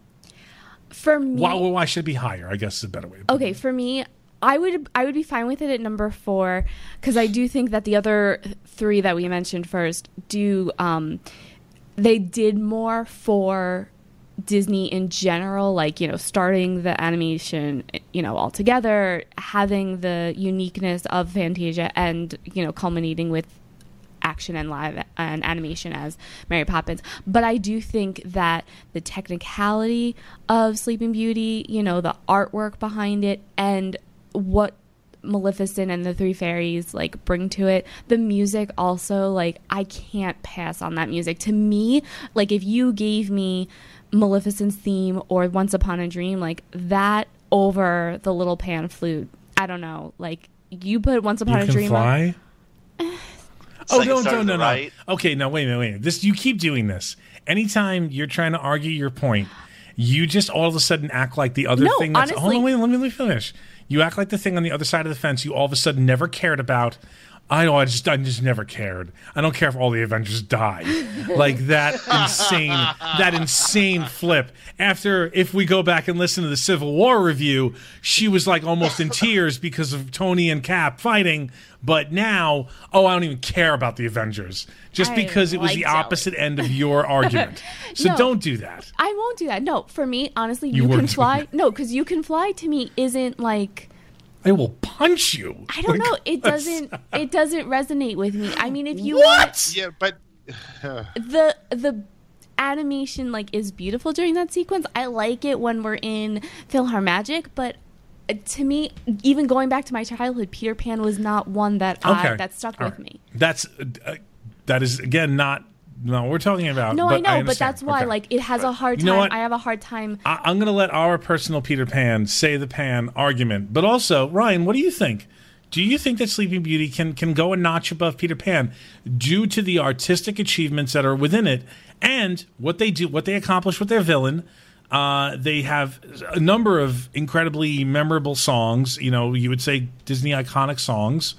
[SPEAKER 2] For me,
[SPEAKER 1] Why, why should it be higher? I guess is a better way. To put
[SPEAKER 2] okay,
[SPEAKER 1] it.
[SPEAKER 2] for me, I would I would be fine with it at number four because I do think that the other three that we mentioned first do um, they did more for Disney in general, like, you know, starting the animation, you know, all together, having the uniqueness of Fantasia, and, you know, culminating with action and live and animation as Mary Poppins. But I do think that the technicality of Sleeping Beauty, you know, the artwork behind it, and what Maleficent and the Three Fairies like bring to it, the music also, like, I can't pass on that music. To me, like, if you gave me Maleficent's theme or Once Upon a Dream, like that over the Little Pan Flute, I don't know, like, you put Once Upon
[SPEAKER 1] You
[SPEAKER 2] a
[SPEAKER 1] can
[SPEAKER 2] Dream on,
[SPEAKER 1] fly. Oh,
[SPEAKER 4] Second
[SPEAKER 1] no,
[SPEAKER 4] Star
[SPEAKER 1] no,
[SPEAKER 4] to
[SPEAKER 1] no,
[SPEAKER 4] the
[SPEAKER 1] no.
[SPEAKER 4] right.
[SPEAKER 1] Okay, now wait a minute, wait a minute. This you keep doing this. Anytime you're trying to argue your point, you just all of a sudden act like the other
[SPEAKER 2] No,
[SPEAKER 1] thing. That's, hold
[SPEAKER 2] honestly-
[SPEAKER 1] on, wait, let me let me finish. You act like the thing on the other side of the fence. You all of a sudden never cared about. I know. I just, I just never cared. I don't care if all the Avengers die. Like that insane, that insane flip. After, if we go back and listen to the Civil War review, she was like almost in tears because of Tony and Cap fighting. But now, oh, I don't even care about the Avengers, just
[SPEAKER 2] I
[SPEAKER 1] because it was
[SPEAKER 2] like
[SPEAKER 1] the
[SPEAKER 2] Jelly.
[SPEAKER 1] opposite end of your argument. So
[SPEAKER 2] No.
[SPEAKER 1] don't do that.
[SPEAKER 2] I won't do that. No, for me, honestly,
[SPEAKER 1] You
[SPEAKER 2] you,
[SPEAKER 1] were
[SPEAKER 2] can
[SPEAKER 1] doing
[SPEAKER 2] fly.
[SPEAKER 1] that.
[SPEAKER 2] No, because you can fly to me isn't like,
[SPEAKER 1] I will punch you.
[SPEAKER 2] I don't
[SPEAKER 1] Like,
[SPEAKER 2] know. It
[SPEAKER 1] that's-
[SPEAKER 2] doesn't. It doesn't resonate with me. I mean, if you
[SPEAKER 1] What?
[SPEAKER 3] Yeah, but
[SPEAKER 2] want the the animation, like, is beautiful during that sequence. I like it when we're in PhilharMagic, but uh, to me, even going back to my childhood, Peter Pan was not one that I
[SPEAKER 1] Okay.
[SPEAKER 2] that stuck
[SPEAKER 1] All
[SPEAKER 2] with
[SPEAKER 1] right.
[SPEAKER 2] me.
[SPEAKER 1] That's uh, that is again not no we're talking about.
[SPEAKER 2] No,
[SPEAKER 1] but
[SPEAKER 2] I know, but
[SPEAKER 1] understand.
[SPEAKER 2] that's why,
[SPEAKER 1] Okay.
[SPEAKER 2] like, it has a hard
[SPEAKER 1] You
[SPEAKER 2] time.
[SPEAKER 1] know what?
[SPEAKER 2] I have a hard time.
[SPEAKER 1] I, I'm going to let our personal Peter Pan say the Pan argument, but also Ryan, what do you think? Do you think that Sleeping Beauty can can go a notch above Peter Pan due to the artistic achievements that are within it and what they do, what they accomplish with their villain? Uh, they have a number of incredibly memorable songs. You know, you would say Disney iconic songs.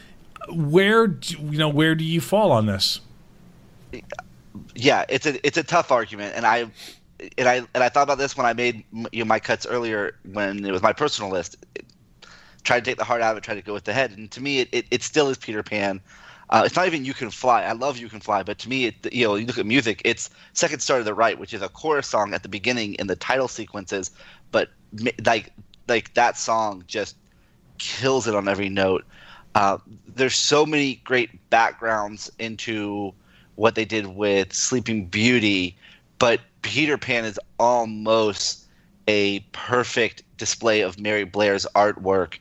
[SPEAKER 1] Where do, you know where do you fall on this?
[SPEAKER 4] Yeah, it's a it's a tough argument, and I and I and I thought about this when I made you know, my cuts earlier when it was my personal list. try to take the heart out of it, try to go with the head. And to me, it, it, it still is Peter Pan. Uh, it's not even You Can Fly. I love You Can Fly, but to me, it, you know, you look at music, it's Second Star to the Right, which is a chorus song at the beginning in the title sequences, but like like that song just kills it on every note. Uh, there's so many great backgrounds into what they did with Sleeping Beauty, but Peter Pan is almost a perfect display of Mary Blair's artwork.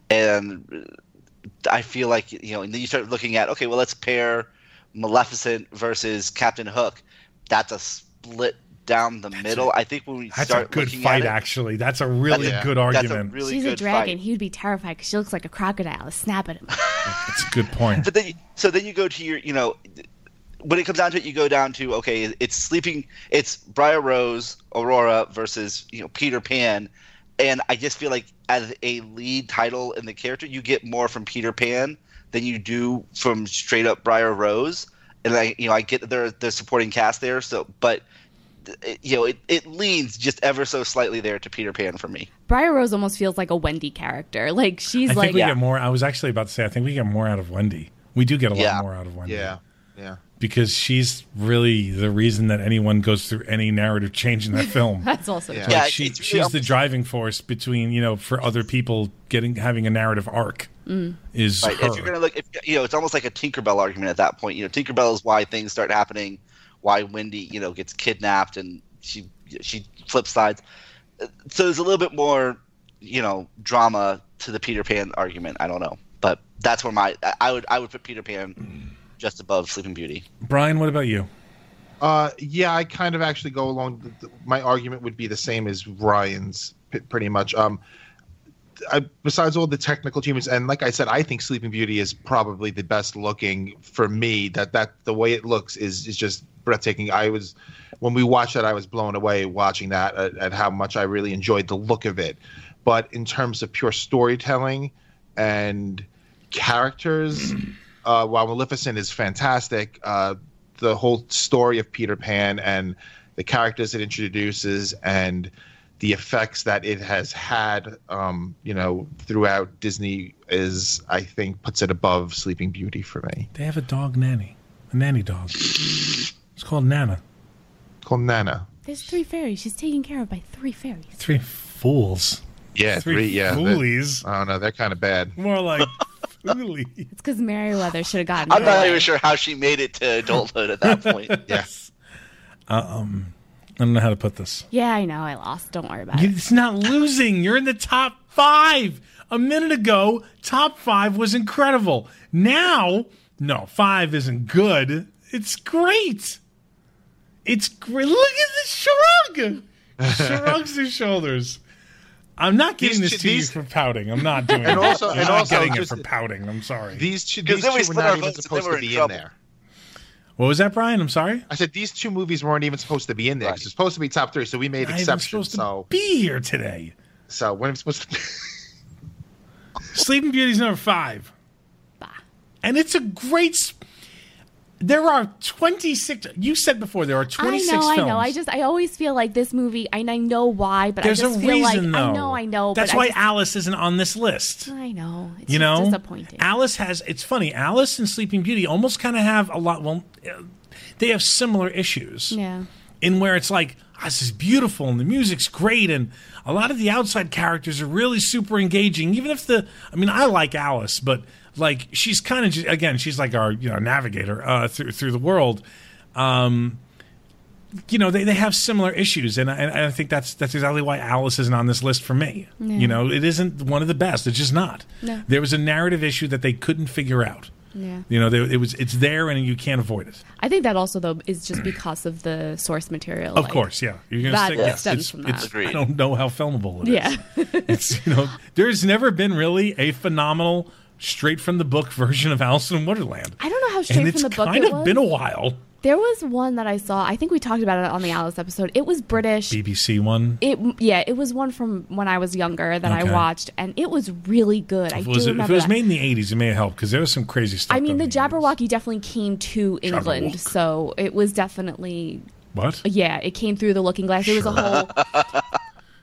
[SPEAKER 4] And I feel like, you know, and then you start looking at, okay, well, let's pair Maleficent versus Captain Hook. That's a split down the
[SPEAKER 1] that's
[SPEAKER 4] middle.
[SPEAKER 1] A,
[SPEAKER 4] I think when we
[SPEAKER 1] that's
[SPEAKER 4] start
[SPEAKER 1] a good
[SPEAKER 4] looking
[SPEAKER 1] fight,
[SPEAKER 4] at it,
[SPEAKER 1] actually. That's a really
[SPEAKER 3] that's,
[SPEAKER 1] good
[SPEAKER 3] yeah.
[SPEAKER 1] argument.
[SPEAKER 4] That's a really
[SPEAKER 2] She's
[SPEAKER 4] good
[SPEAKER 2] a dragon.
[SPEAKER 4] fight.
[SPEAKER 2] He would be terrified because she looks like a crocodile. Snap at him.
[SPEAKER 1] That's a good point.
[SPEAKER 4] But then, so then you go to your, you know, when it comes down to it, you go down to, okay, it's sleeping, it's Briar Rose, Aurora versus, you know, Peter Pan. And I just feel like as a lead title in the character, you get more from Peter Pan than you do from straight up Briar Rose. And I, you know, I get their the supporting cast there. So, but you know, it, it leans just ever so slightly there to Peter Pan for me.
[SPEAKER 2] Briar Rose almost feels like a Wendy character. Like she's
[SPEAKER 1] I think
[SPEAKER 2] like,
[SPEAKER 1] we
[SPEAKER 2] yeah.
[SPEAKER 1] get more. I was actually about to say, I think we get more out of Wendy. We do get a
[SPEAKER 4] Yeah.
[SPEAKER 1] lot more out of Wendy.
[SPEAKER 3] Yeah, yeah.
[SPEAKER 1] Because she's really the reason that anyone goes through any narrative change in that film.
[SPEAKER 2] That's also
[SPEAKER 3] Yeah.
[SPEAKER 2] true.
[SPEAKER 4] Yeah,
[SPEAKER 1] Like she,
[SPEAKER 4] it's really
[SPEAKER 1] she's the
[SPEAKER 4] almost-
[SPEAKER 1] driving force between, you know, for other people getting having a narrative arc is
[SPEAKER 4] Right.
[SPEAKER 1] her.
[SPEAKER 4] If you're gonna look, if, you know, it's almost like a Tinkerbell argument at that point. You know, Tinkerbell is why things start happening, why Wendy, you know, gets kidnapped and she she flips sides. So there's a little bit more, you know, drama to the Peter Pan argument. I don't know, but that's where my I would I would put Peter Pan just above Sleeping Beauty.
[SPEAKER 1] Brian, what about you?
[SPEAKER 3] Uh, yeah, I kind of actually go along. The, the, my argument would be the same as Ryan's, p- pretty much. Um, I, besides all the technical achievements, and like I said, I think Sleeping Beauty is probably the best looking for me. That that the way it looks is is just breathtaking. I was when we watched that, I was blown away watching that at, at how much I really enjoyed the look of it. But in terms of pure storytelling and characters, uh, while Maleficent is fantastic, uh, the whole story of Peter Pan and the characters it introduces and the effects that it has had, um, you know, throughout Disney is, I think, puts it above Sleeping Beauty for me.
[SPEAKER 1] They have a dog nanny, a nanny dog. It's called Nana.
[SPEAKER 3] Called Nana.
[SPEAKER 2] There's three fairies. She's taken care of by three fairies.
[SPEAKER 1] Three fools.
[SPEAKER 3] Yeah,
[SPEAKER 1] Three
[SPEAKER 3] three. Yeah,
[SPEAKER 1] foolies.
[SPEAKER 3] I don't know. They're kind of bad.
[SPEAKER 1] More like foolies.
[SPEAKER 2] It's because Meriwether should have gotten
[SPEAKER 4] I'm
[SPEAKER 2] her
[SPEAKER 4] not
[SPEAKER 2] away.
[SPEAKER 4] even sure how she made it to adulthood at that point.
[SPEAKER 3] Yes.
[SPEAKER 1] Um, I don't know how to put this.
[SPEAKER 2] Yeah, I know. I lost. Don't worry about it.
[SPEAKER 1] It's not losing. You're in the top five. A minute ago, top five was incredible. Now, no, five isn't good. It's great. It's great. Look at the shrug. Shrugs his shoulders. I'm not giving
[SPEAKER 3] These
[SPEAKER 1] this
[SPEAKER 3] two-
[SPEAKER 1] to
[SPEAKER 3] these-
[SPEAKER 1] you for pouting. I'm not doing
[SPEAKER 3] And
[SPEAKER 1] it.
[SPEAKER 3] also-
[SPEAKER 1] I'm
[SPEAKER 3] and
[SPEAKER 1] not
[SPEAKER 3] also
[SPEAKER 1] getting it
[SPEAKER 3] just-
[SPEAKER 1] for pouting. I'm sorry.
[SPEAKER 3] These two,
[SPEAKER 4] Because
[SPEAKER 3] these
[SPEAKER 4] then we
[SPEAKER 3] two were
[SPEAKER 4] split
[SPEAKER 3] not
[SPEAKER 4] our
[SPEAKER 3] even
[SPEAKER 4] votes and
[SPEAKER 3] supposed
[SPEAKER 4] then we're
[SPEAKER 3] to
[SPEAKER 4] in
[SPEAKER 3] be in
[SPEAKER 4] trouble.
[SPEAKER 3] there.
[SPEAKER 1] What was that, Brian? I'm sorry.
[SPEAKER 3] I said these two movies weren't even supposed to be in there.
[SPEAKER 4] Right.
[SPEAKER 3] It's supposed to be top three, so we made
[SPEAKER 1] Not even
[SPEAKER 3] exceptions.
[SPEAKER 1] supposed to
[SPEAKER 3] So,
[SPEAKER 1] be here today.
[SPEAKER 3] so when I'm supposed to.
[SPEAKER 1] Sleeping Beauty's number five.
[SPEAKER 2] Bah.
[SPEAKER 1] And it's a great. Sp- there are twenty-six. You said before there are
[SPEAKER 2] I
[SPEAKER 1] twenty-six
[SPEAKER 2] know,
[SPEAKER 1] films.
[SPEAKER 2] I know. I just, I always feel like this movie, and I know why, but
[SPEAKER 1] There's
[SPEAKER 2] I just
[SPEAKER 1] a
[SPEAKER 2] feel
[SPEAKER 1] reason,
[SPEAKER 2] like
[SPEAKER 1] though.
[SPEAKER 2] I know, I know.
[SPEAKER 1] That's
[SPEAKER 2] but
[SPEAKER 1] why
[SPEAKER 2] I, just,
[SPEAKER 1] Alice isn't on this list.
[SPEAKER 2] I know. It's
[SPEAKER 1] You
[SPEAKER 2] just
[SPEAKER 1] know,
[SPEAKER 2] disappointing.
[SPEAKER 1] Alice has. It's funny. Alice and Sleeping Beauty almost kind of have a lot. Well, uh, they have similar issues.
[SPEAKER 2] yeah.
[SPEAKER 1] In where it's like, oh, this is beautiful and the music's great and a lot of the outside characters are really super engaging. Even if the, I mean, I like Alice, but like she's kind of just, again, she's like our, you know, navigator uh, through through the world. Um, you know, they, they have similar issues, and I, and I think that's that's exactly why Alice isn't on this list for me.
[SPEAKER 2] Yeah.
[SPEAKER 1] You know, it isn't one of the best. It's just not.
[SPEAKER 2] No.
[SPEAKER 1] There was a narrative issue that they couldn't figure out.
[SPEAKER 2] Yeah.
[SPEAKER 1] You know, they, it was it's there and you can't avoid it.
[SPEAKER 2] I think that also, though, is just because of the source material.
[SPEAKER 1] Of
[SPEAKER 2] like-
[SPEAKER 1] courch, yeah. You're gonna
[SPEAKER 2] that
[SPEAKER 1] say yeah,
[SPEAKER 2] stems
[SPEAKER 1] it's,
[SPEAKER 2] from that.
[SPEAKER 1] it's- I
[SPEAKER 4] Agreed.
[SPEAKER 1] don't know how filmable it is.
[SPEAKER 2] Yeah.
[SPEAKER 1] It's, you know, there's never been really a phenomenal straight from the book version of Alice in Wonderland.
[SPEAKER 2] I don't know how straight
[SPEAKER 1] and
[SPEAKER 2] from
[SPEAKER 1] it's
[SPEAKER 2] the book
[SPEAKER 1] kind
[SPEAKER 2] it
[SPEAKER 1] of
[SPEAKER 2] was.
[SPEAKER 1] been a while.
[SPEAKER 2] There was one that I saw. I think we talked about it on the Alice episode. It was British.
[SPEAKER 1] B B C one.
[SPEAKER 2] It yeah, it was one from when I was younger that
[SPEAKER 1] Okay.
[SPEAKER 2] I watched, and it was really good. I
[SPEAKER 1] If it
[SPEAKER 2] do
[SPEAKER 1] was, if it
[SPEAKER 2] remember
[SPEAKER 1] was
[SPEAKER 2] that.
[SPEAKER 1] made in the eighties, it may have helped because there was some crazy stuff.
[SPEAKER 2] I mean,
[SPEAKER 1] done
[SPEAKER 2] the
[SPEAKER 1] in eighties.
[SPEAKER 2] Jabberwocky definitely came to England,
[SPEAKER 1] Jabberwock.
[SPEAKER 2] so it was definitely
[SPEAKER 1] What?
[SPEAKER 2] yeah, it came through the Looking Glass. It was a whole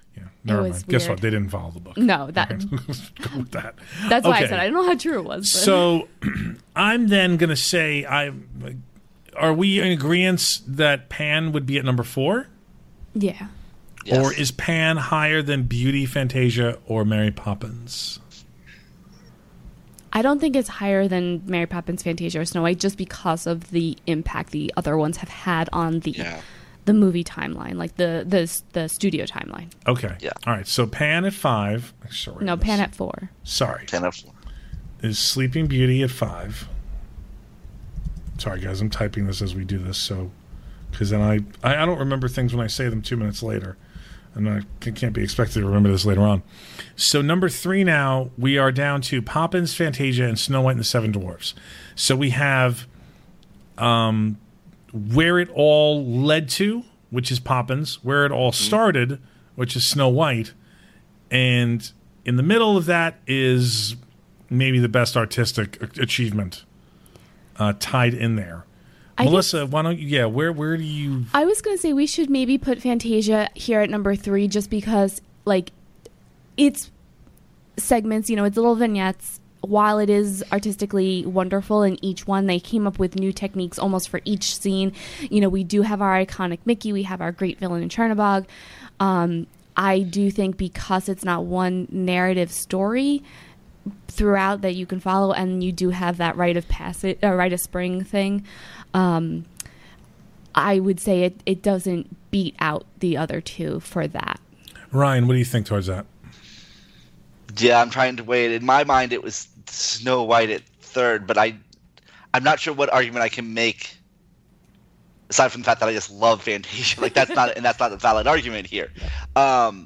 [SPEAKER 1] Never
[SPEAKER 2] was
[SPEAKER 1] mind. Guess
[SPEAKER 2] weird.
[SPEAKER 1] what? They didn't follow the book.
[SPEAKER 2] No, that
[SPEAKER 1] Go with that.
[SPEAKER 2] that's why I
[SPEAKER 1] Okay.
[SPEAKER 2] said I don't know how true it was. But.
[SPEAKER 1] So I'm then going to say, I are we in agreement that Pan would be at number four?
[SPEAKER 2] yeah.
[SPEAKER 4] Yes.
[SPEAKER 1] Or is Pan higher than Beauty, Fantasia, or Mary Poppins?
[SPEAKER 2] I don't think it's higher than Mary Poppins, Fantasia, or Snow White just because of the impact the other ones have had on the
[SPEAKER 4] Yeah.
[SPEAKER 2] the movie timeline, like the the the studio timeline.
[SPEAKER 1] Okay.
[SPEAKER 4] Yeah.
[SPEAKER 1] All right. So Pan at five. Sorry.
[SPEAKER 2] No, Pan at four.
[SPEAKER 1] Sorry.
[SPEAKER 4] ten of four.
[SPEAKER 1] Is Sleeping Beauty at five. Sorry, guys. I'm typing this as we do this, so because then I, I I don't remember things when I say them two minutes later, and I c- can't be expected to remember this later on. So number three now we are down to Poppins, Fantasia, and Snow White and the Seven Dwarfs. So we have, um, where it all led to, which is Poppins, where it all started, which is Snow White, and in the middle of that is maybe the best artistic a- achievement uh, tied in there.
[SPEAKER 2] I
[SPEAKER 1] Melissa, why don't you? Yeah, where where do you?
[SPEAKER 2] I was going to say we should maybe put Fantasia here at number three just because, like, it's segments, you know, it's little vignettes. While it is artistically wonderful in each one, they came up with new techniques almost for each scene. You know, we do have our iconic Mickey. We have our great villain in Chernabog. Um, I do think because it's not one narrative story throughout that you can follow, and you do have that rite of passage, uh, rite of spring thing, um, I would say it, it doesn't beat out the other two for that.
[SPEAKER 1] Ryan, what do you think towards that?
[SPEAKER 4] Yeah, I'm trying to weigh it. In my mind, it was Snow White at third, but I, I'm not sure what argument I can make aside from the fact that I just love Fantasia. Like that's not, and that's not a valid argument here. Um,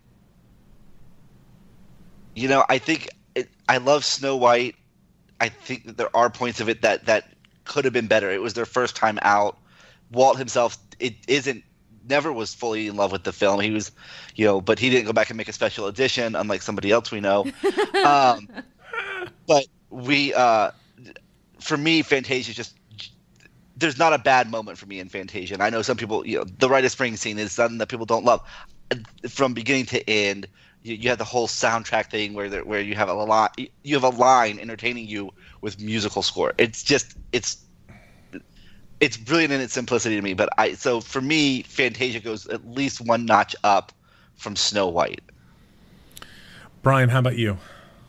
[SPEAKER 4] you know, I think it, I love Snow White. I think that there are points of it that that could have been better. It was their first time out. Walt himself, it isn't. Never was fully in love with the film. He was, you know, but he didn't go back and make a special edition, unlike somebody else we know. um, but we, uh, for me, Fantasia just, there's not a bad moment for me in Fantasia. And I know some people, you know, the Rite of Spring scene is something that people don't love. From beginning to end, you, you have the whole soundtrack thing where there, where you have a lot, you have a line entertaining you with musical score. It's just, it's, It's brilliant in its simplicity to me, but I so for me, Fantasia goes at least one notch up from Snow White.
[SPEAKER 1] Brian, how about you?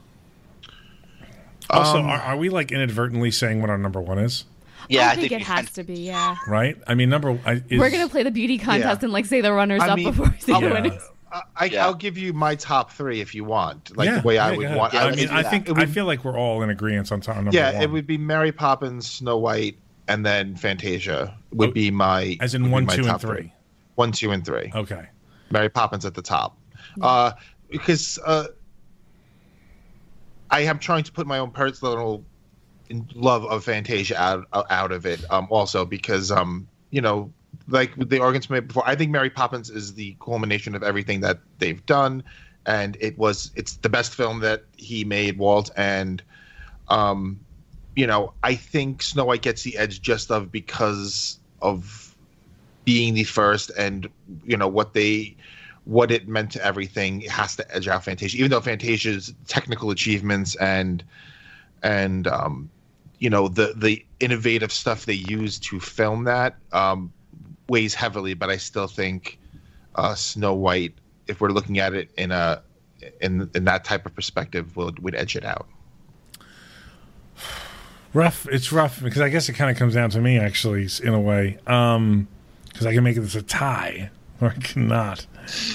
[SPEAKER 1] Also,
[SPEAKER 3] Um,
[SPEAKER 1] are, are we like inadvertently saying what our number one is?
[SPEAKER 4] Yeah,
[SPEAKER 2] I think it
[SPEAKER 4] we
[SPEAKER 2] has
[SPEAKER 4] kind
[SPEAKER 2] to be, yeah.
[SPEAKER 1] Right? I mean, number I, is,
[SPEAKER 2] We're going to play the beauty contest
[SPEAKER 3] Yeah.
[SPEAKER 2] and, like, say the runners
[SPEAKER 3] I
[SPEAKER 2] up
[SPEAKER 3] mean,
[SPEAKER 2] before we say
[SPEAKER 3] I'll-
[SPEAKER 2] the
[SPEAKER 1] Yeah.
[SPEAKER 2] winners.
[SPEAKER 3] I, I,
[SPEAKER 4] Yeah.
[SPEAKER 3] I'll give you my top three if you want, like
[SPEAKER 1] yeah,
[SPEAKER 3] the way I
[SPEAKER 1] yeah,
[SPEAKER 3] would
[SPEAKER 1] go ahead.
[SPEAKER 3] want.
[SPEAKER 4] Yeah,
[SPEAKER 1] I
[SPEAKER 3] would
[SPEAKER 1] mean,
[SPEAKER 3] do
[SPEAKER 1] I
[SPEAKER 3] that.
[SPEAKER 1] think
[SPEAKER 3] It would-
[SPEAKER 1] I feel like we're all in agreement on top number
[SPEAKER 3] yeah,
[SPEAKER 1] one.
[SPEAKER 3] it would be Mary Poppins, Snow White, and then Fantasia would
[SPEAKER 1] Oh,
[SPEAKER 3] be my
[SPEAKER 1] as
[SPEAKER 3] would
[SPEAKER 1] in
[SPEAKER 3] be
[SPEAKER 1] one,
[SPEAKER 3] my
[SPEAKER 1] two, and
[SPEAKER 3] top
[SPEAKER 1] three.
[SPEAKER 3] One, two, and three.
[SPEAKER 1] Okay.
[SPEAKER 3] Mary Poppins at the top, uh, because uh, I am trying to put my own personal love of Fantasia out out of it. Um, also because um, you know, like the arguments made before, I think Mary Poppins is the culmination of everything that they've done, and it was it's the best film that he made, Walt, and um, you know, I think Snow White gets the edge just of because of being the first, and you know what they what it meant to everything. It has to edge out Fantasia, even though Fantasia's technical achievements and and um, you know the the innovative stuff they use to film that um, weighs heavily. But I still think uh, Snow White, if we're looking at it in a in in that type of perspective, would would edge it out.
[SPEAKER 1] Rough. It's rough because I guess it kind of comes down to me, actually, in a way. Um, because I can make this a tie, or I cannot.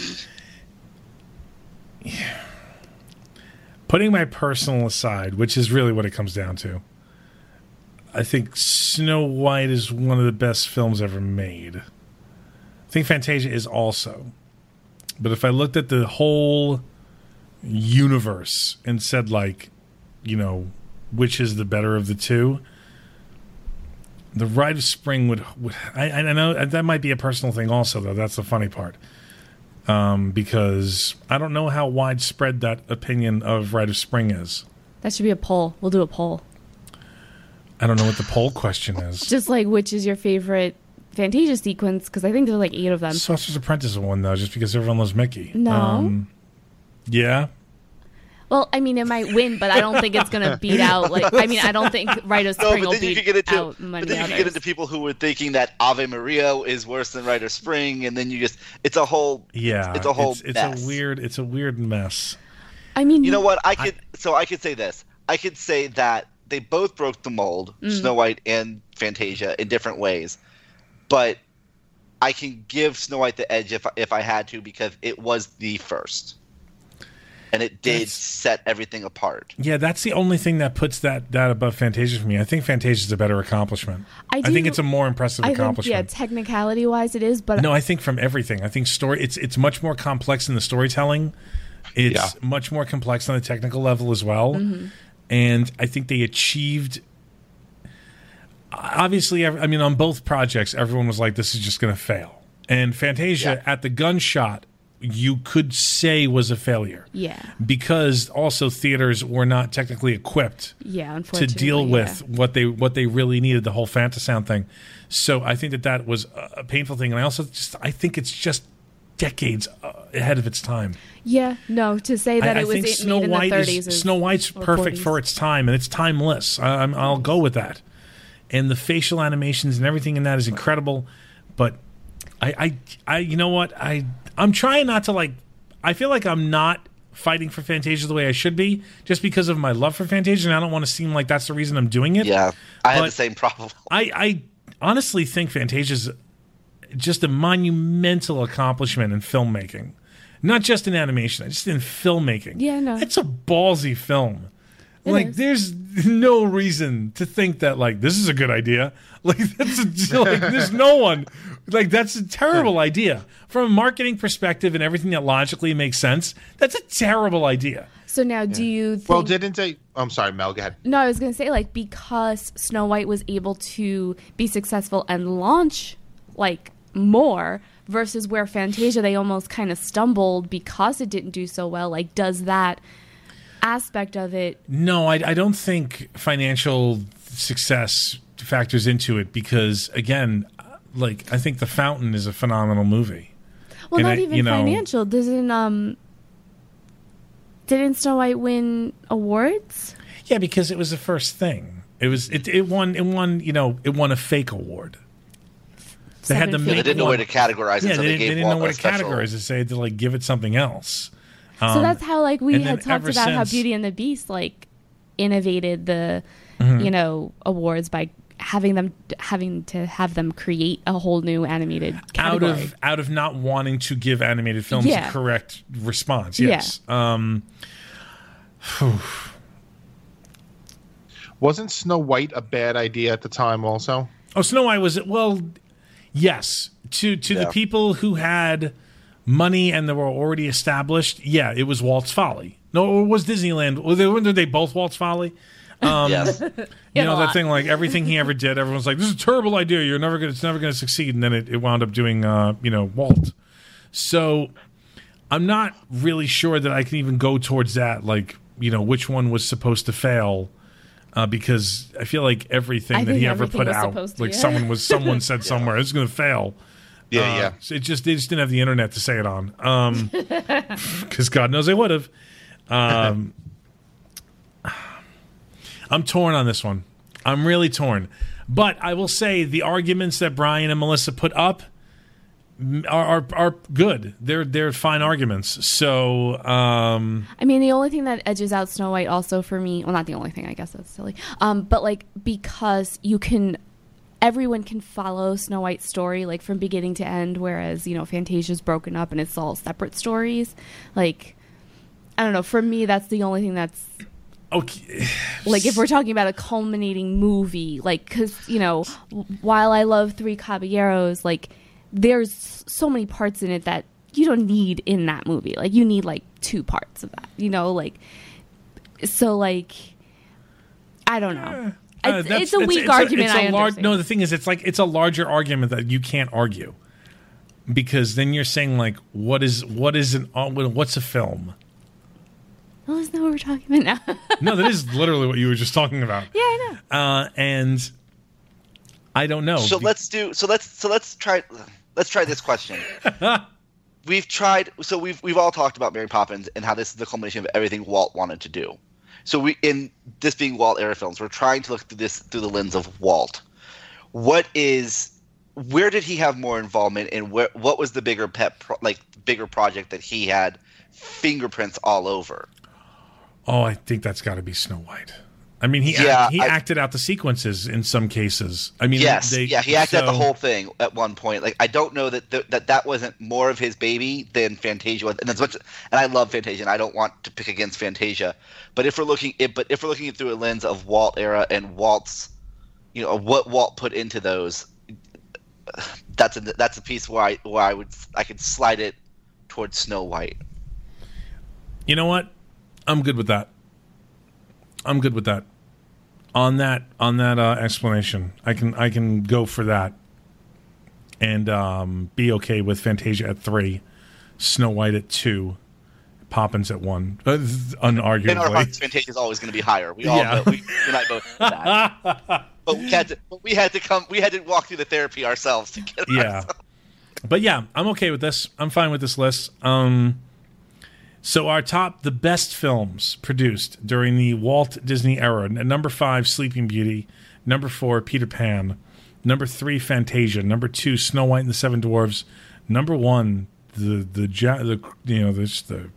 [SPEAKER 1] Yeah. Putting my personal aside, which is really what it comes down to, I think Snow White is one of the best films ever made. I think Fantasia is also. But if I looked at the whole universe and said, like, you know, which is the better of the two, the Rite of Spring would, would I, I know that might be a personal thing also, though. That's the funny part. Um, because I don't know how widespread that opinion of Rite of Spring is.
[SPEAKER 2] That should be a poll. We'll do a poll.
[SPEAKER 1] I don't know what the poll question is.
[SPEAKER 2] Just like which is your favorite Fantasia sequence, because I think there's like eight of them.
[SPEAKER 1] Sorcerer's Apprentice won though, just because everyone loves Mickey.
[SPEAKER 2] No.
[SPEAKER 1] Um, yeah.
[SPEAKER 2] Well, I mean, it might win, but I don't think it's going to beat out. Like, I mean, I don't think Rite of
[SPEAKER 4] No,
[SPEAKER 2] Spring
[SPEAKER 4] but
[SPEAKER 2] will
[SPEAKER 4] then you
[SPEAKER 2] beat
[SPEAKER 4] could get into,
[SPEAKER 2] out many
[SPEAKER 4] but then you
[SPEAKER 2] others.
[SPEAKER 4] could get into people who were thinking that Ave Maria is worse than Rite of Spring, and then you just it's a whole
[SPEAKER 1] Yeah.
[SPEAKER 4] it's a whole
[SPEAKER 1] It's, it's
[SPEAKER 4] mess.
[SPEAKER 1] a weird. It's a weird mess.
[SPEAKER 2] I mean,
[SPEAKER 4] You know what? I could so I could say this. I could say that they both broke the mold,
[SPEAKER 2] Mm.
[SPEAKER 4] Snow White and Fantasia, in different ways. But I can give Snow White the edge if if I had to, because it was the first, and it did
[SPEAKER 1] That's-
[SPEAKER 4] set everything apart.
[SPEAKER 1] Yeah, that's the only thing that puts that that above Fantasia for me. I think Fantasia is a better accomplishment.
[SPEAKER 2] I,
[SPEAKER 1] I,
[SPEAKER 2] do,
[SPEAKER 1] think it's a more impressive
[SPEAKER 2] I think, yeah,
[SPEAKER 1] accomplishment.
[SPEAKER 2] technicality wise, it is, but
[SPEAKER 1] No, I think from everything. I think story. It's it's much more complex in the storytelling. It's
[SPEAKER 3] Yeah.
[SPEAKER 1] much more complex on the technical level as well.
[SPEAKER 2] Mm-hmm.
[SPEAKER 1] And I think they achieved. Obviously, I mean, on both projects, everyone was like, "This is just going to fail." And Fantasia,
[SPEAKER 4] Yeah.
[SPEAKER 1] at the gunshot, you could say was a failure
[SPEAKER 2] yeah,
[SPEAKER 1] because also theaters were not technically equipped
[SPEAKER 2] yeah,
[SPEAKER 1] to
[SPEAKER 2] unfortunately.
[SPEAKER 1] deal
[SPEAKER 2] yeah.
[SPEAKER 1] with what they what they really needed, the whole Fantasound thing. So I think that that was a painful thing, and I also just I think it's just decades uh, ahead of its time.
[SPEAKER 2] Yeah, no, to say that
[SPEAKER 1] I,
[SPEAKER 2] it
[SPEAKER 1] I
[SPEAKER 2] was
[SPEAKER 1] think
[SPEAKER 2] it
[SPEAKER 1] Snow
[SPEAKER 2] made in
[SPEAKER 1] White
[SPEAKER 2] the thirties
[SPEAKER 1] is
[SPEAKER 2] is,
[SPEAKER 1] Snow White's
[SPEAKER 2] or
[SPEAKER 1] perfect
[SPEAKER 2] forties.
[SPEAKER 1] for its time, and it's timeless. I, I'm, I'll go with that. And the facial animations and everything in that is incredible. But I, I, I you know what? I I'm trying not to like. I feel like I'm not fighting for Fantasia the way I should be, just because of my love for Fantasia, and I don't want to seem like that's the reason I'm doing it.
[SPEAKER 4] Yeah, I had
[SPEAKER 1] But-
[SPEAKER 4] the same problem.
[SPEAKER 1] I, I honestly think Fantasia's just a monumental accomplishment in filmmaking, not just in animation, just in filmmaking.
[SPEAKER 2] Yeah, no.
[SPEAKER 1] It's a ballsy film.
[SPEAKER 2] It
[SPEAKER 1] like,
[SPEAKER 2] is.
[SPEAKER 1] there's no reason to think that like this is a good idea. Like, that's a, like there's no one like that's a terrible idea from a marketing perspective and everything that logically makes sense. That's a terrible idea.
[SPEAKER 2] So now, do you think?
[SPEAKER 3] Well, didn't they? Oh, I'm sorry, Mel. Go ahead.
[SPEAKER 2] No, I was going to say, like, because Snow White was able to be successful and launch, like, more versus where Fantasia, they almost kind of stumbled because it didn't do so well. Like, does that aspect of it?
[SPEAKER 1] No, I, I don't think financial success factors into it because, again, like I think The Fountain is a phenomenal movie.
[SPEAKER 2] Well,
[SPEAKER 1] And
[SPEAKER 2] not
[SPEAKER 1] I-
[SPEAKER 2] even
[SPEAKER 1] you know-
[SPEAKER 2] financial. Doesn't, um, didn't Snow White win awards?
[SPEAKER 1] Yeah, because it was the first thing. It was it, it won it won you know it won a fake award. They had to
[SPEAKER 2] Seven
[SPEAKER 1] make
[SPEAKER 4] They didn't know
[SPEAKER 1] one-
[SPEAKER 4] where to categorize it,
[SPEAKER 1] Yeah,
[SPEAKER 4] so
[SPEAKER 1] they,
[SPEAKER 4] they,
[SPEAKER 1] didn't- they
[SPEAKER 4] gave
[SPEAKER 1] didn't
[SPEAKER 4] Walt
[SPEAKER 1] know what
[SPEAKER 4] a
[SPEAKER 1] to
[SPEAKER 4] special.
[SPEAKER 1] categorize it. So they had to like give it something else.
[SPEAKER 2] So
[SPEAKER 1] Um,
[SPEAKER 2] that's how, like, we
[SPEAKER 1] and then
[SPEAKER 2] had talked
[SPEAKER 1] ever
[SPEAKER 2] about how
[SPEAKER 1] since-
[SPEAKER 2] Beauty and the Beast, like, innovated the,
[SPEAKER 1] Mm-hmm.
[SPEAKER 2] you know, awards by having them having to have them create a whole new animated
[SPEAKER 1] out
[SPEAKER 2] category.
[SPEAKER 1] of out of not wanting to give animated films
[SPEAKER 2] Yeah.
[SPEAKER 1] a correct response.
[SPEAKER 2] Yeah.
[SPEAKER 1] Yes. Um,
[SPEAKER 3] Wasn't Snow White a bad idea at the time? Also,
[SPEAKER 1] Oh, Snow White was well, yes. To to the
[SPEAKER 4] Yeah.
[SPEAKER 1] people who had money and they were already established, yeah, it was Walt's Folly. No, or was Disneyland? Were they, weren't they both Walt's Folly?
[SPEAKER 4] yes.
[SPEAKER 1] You
[SPEAKER 2] Yeah,
[SPEAKER 1] know
[SPEAKER 2] a
[SPEAKER 1] that
[SPEAKER 2] lot.
[SPEAKER 1] thing like everything he ever did, everyone's like, "This is a terrible idea. You're never gonna, it's never gonna succeed." And then it, it wound up doing, uh, you know, Walt. So I'm not really sure that I can even go towards that. Like, you know, which one was supposed to fail? Uh, because I feel like everything
[SPEAKER 2] I
[SPEAKER 1] that
[SPEAKER 2] think
[SPEAKER 1] he ever
[SPEAKER 2] everything
[SPEAKER 1] put
[SPEAKER 2] was
[SPEAKER 1] out,
[SPEAKER 2] supposed to,
[SPEAKER 1] like
[SPEAKER 2] yeah.
[SPEAKER 1] someone was, someone said somewhere, it's going to fail.
[SPEAKER 3] yeah,
[SPEAKER 1] Uh,
[SPEAKER 3] yeah.
[SPEAKER 1] so it just they just didn't have the internet to say it on, um, because God knows they would have. Um, I'm torn on this one. I'm really torn, but I will say the arguments that Brian and Melissa put up mm, are are, are good. They're they're fine arguments. So um,
[SPEAKER 2] I mean, the only thing that edges out Snow White also for me, well, not the only thing, I guess that's silly, um, but like because you can, everyone can follow Snow White's story like from beginning to end, whereas, you know, Fantasia's broken up and it's all separate stories. Like, I don't know, for me, that's the only thing that's,
[SPEAKER 1] okay.
[SPEAKER 2] like, if we're talking about a culminating movie, like, because, you know, w- while I love Three Caballeros, like, there's so many parts in it that you don't need in that movie. Like, you need, like, two parts of that, you know? Like, so, like, I don't know.
[SPEAKER 1] Uh,
[SPEAKER 2] It's,
[SPEAKER 1] that's-
[SPEAKER 2] it's a weak
[SPEAKER 1] it's
[SPEAKER 2] argument,
[SPEAKER 1] it's a
[SPEAKER 2] I
[SPEAKER 1] lar-
[SPEAKER 2] understand.
[SPEAKER 1] No, the thing is, it's like it's a larger argument that you can't argue because then you're saying like, what is what is an uh, what's a film?
[SPEAKER 2] Oh, isn't that what we're talking about now?
[SPEAKER 1] No, that is literally what you were just talking about.
[SPEAKER 2] Yeah, I know.
[SPEAKER 1] Uh, and I don't know.
[SPEAKER 4] So let's do. So let's. So let's try. Let's try this question. We've tried. So we've we've all talked about Mary Poppins and how this is the culmination of everything Walt wanted to do. So we, in this being Walt era films, we're trying to look through this through the lens of Walt. What is? Where did he have more involvement, and where? What was the bigger pet, pro, like bigger project that he had fingerprints all over?
[SPEAKER 1] Oh, I think that's got to be Snow White. I mean, he
[SPEAKER 4] Yeah,
[SPEAKER 1] act, he
[SPEAKER 4] I-
[SPEAKER 1] acted out the sequences in some cases. I mean,
[SPEAKER 4] Yes,
[SPEAKER 1] they,
[SPEAKER 4] yeah, he acted out the
[SPEAKER 1] so-
[SPEAKER 4] whole thing at one point. Like, I don't know that th- that that wasn't more of his baby than Fantasia was. And as much, and I love Fantasia, and I don't want to pick against Fantasia. But if we're looking, if, but if we're looking through a lens of Walt era and Walt's, you know, what Walt put into those, that's a that's a piece where I where I would I could slide it towards Snow White.
[SPEAKER 1] You know what? I'm good with that. I'm good with that. On that on that uh, explanation, I can I can go for that, and um, be okay with Fantasia at three, Snow White at two, Poppins at one. Uh, unarguably,
[SPEAKER 4] In our hearts, Fantasia is always going to be higher. We all
[SPEAKER 1] Yeah.
[SPEAKER 4] know. We, you and I both know that. But we had to. But we had to come. We had to walk through the therapy ourselves to get.
[SPEAKER 1] Yeah.
[SPEAKER 4] ourselves.
[SPEAKER 1] But yeah, I'm okay with this. I'm fine with this list. Um, so our top, the best films produced during the Walt Disney era. N- Number five, Sleeping Beauty. Number four, Peter Pan. Number three, Fantasia. Number two, Snow White and the Seven Dwarfs. Number one, the the ja- the you know this the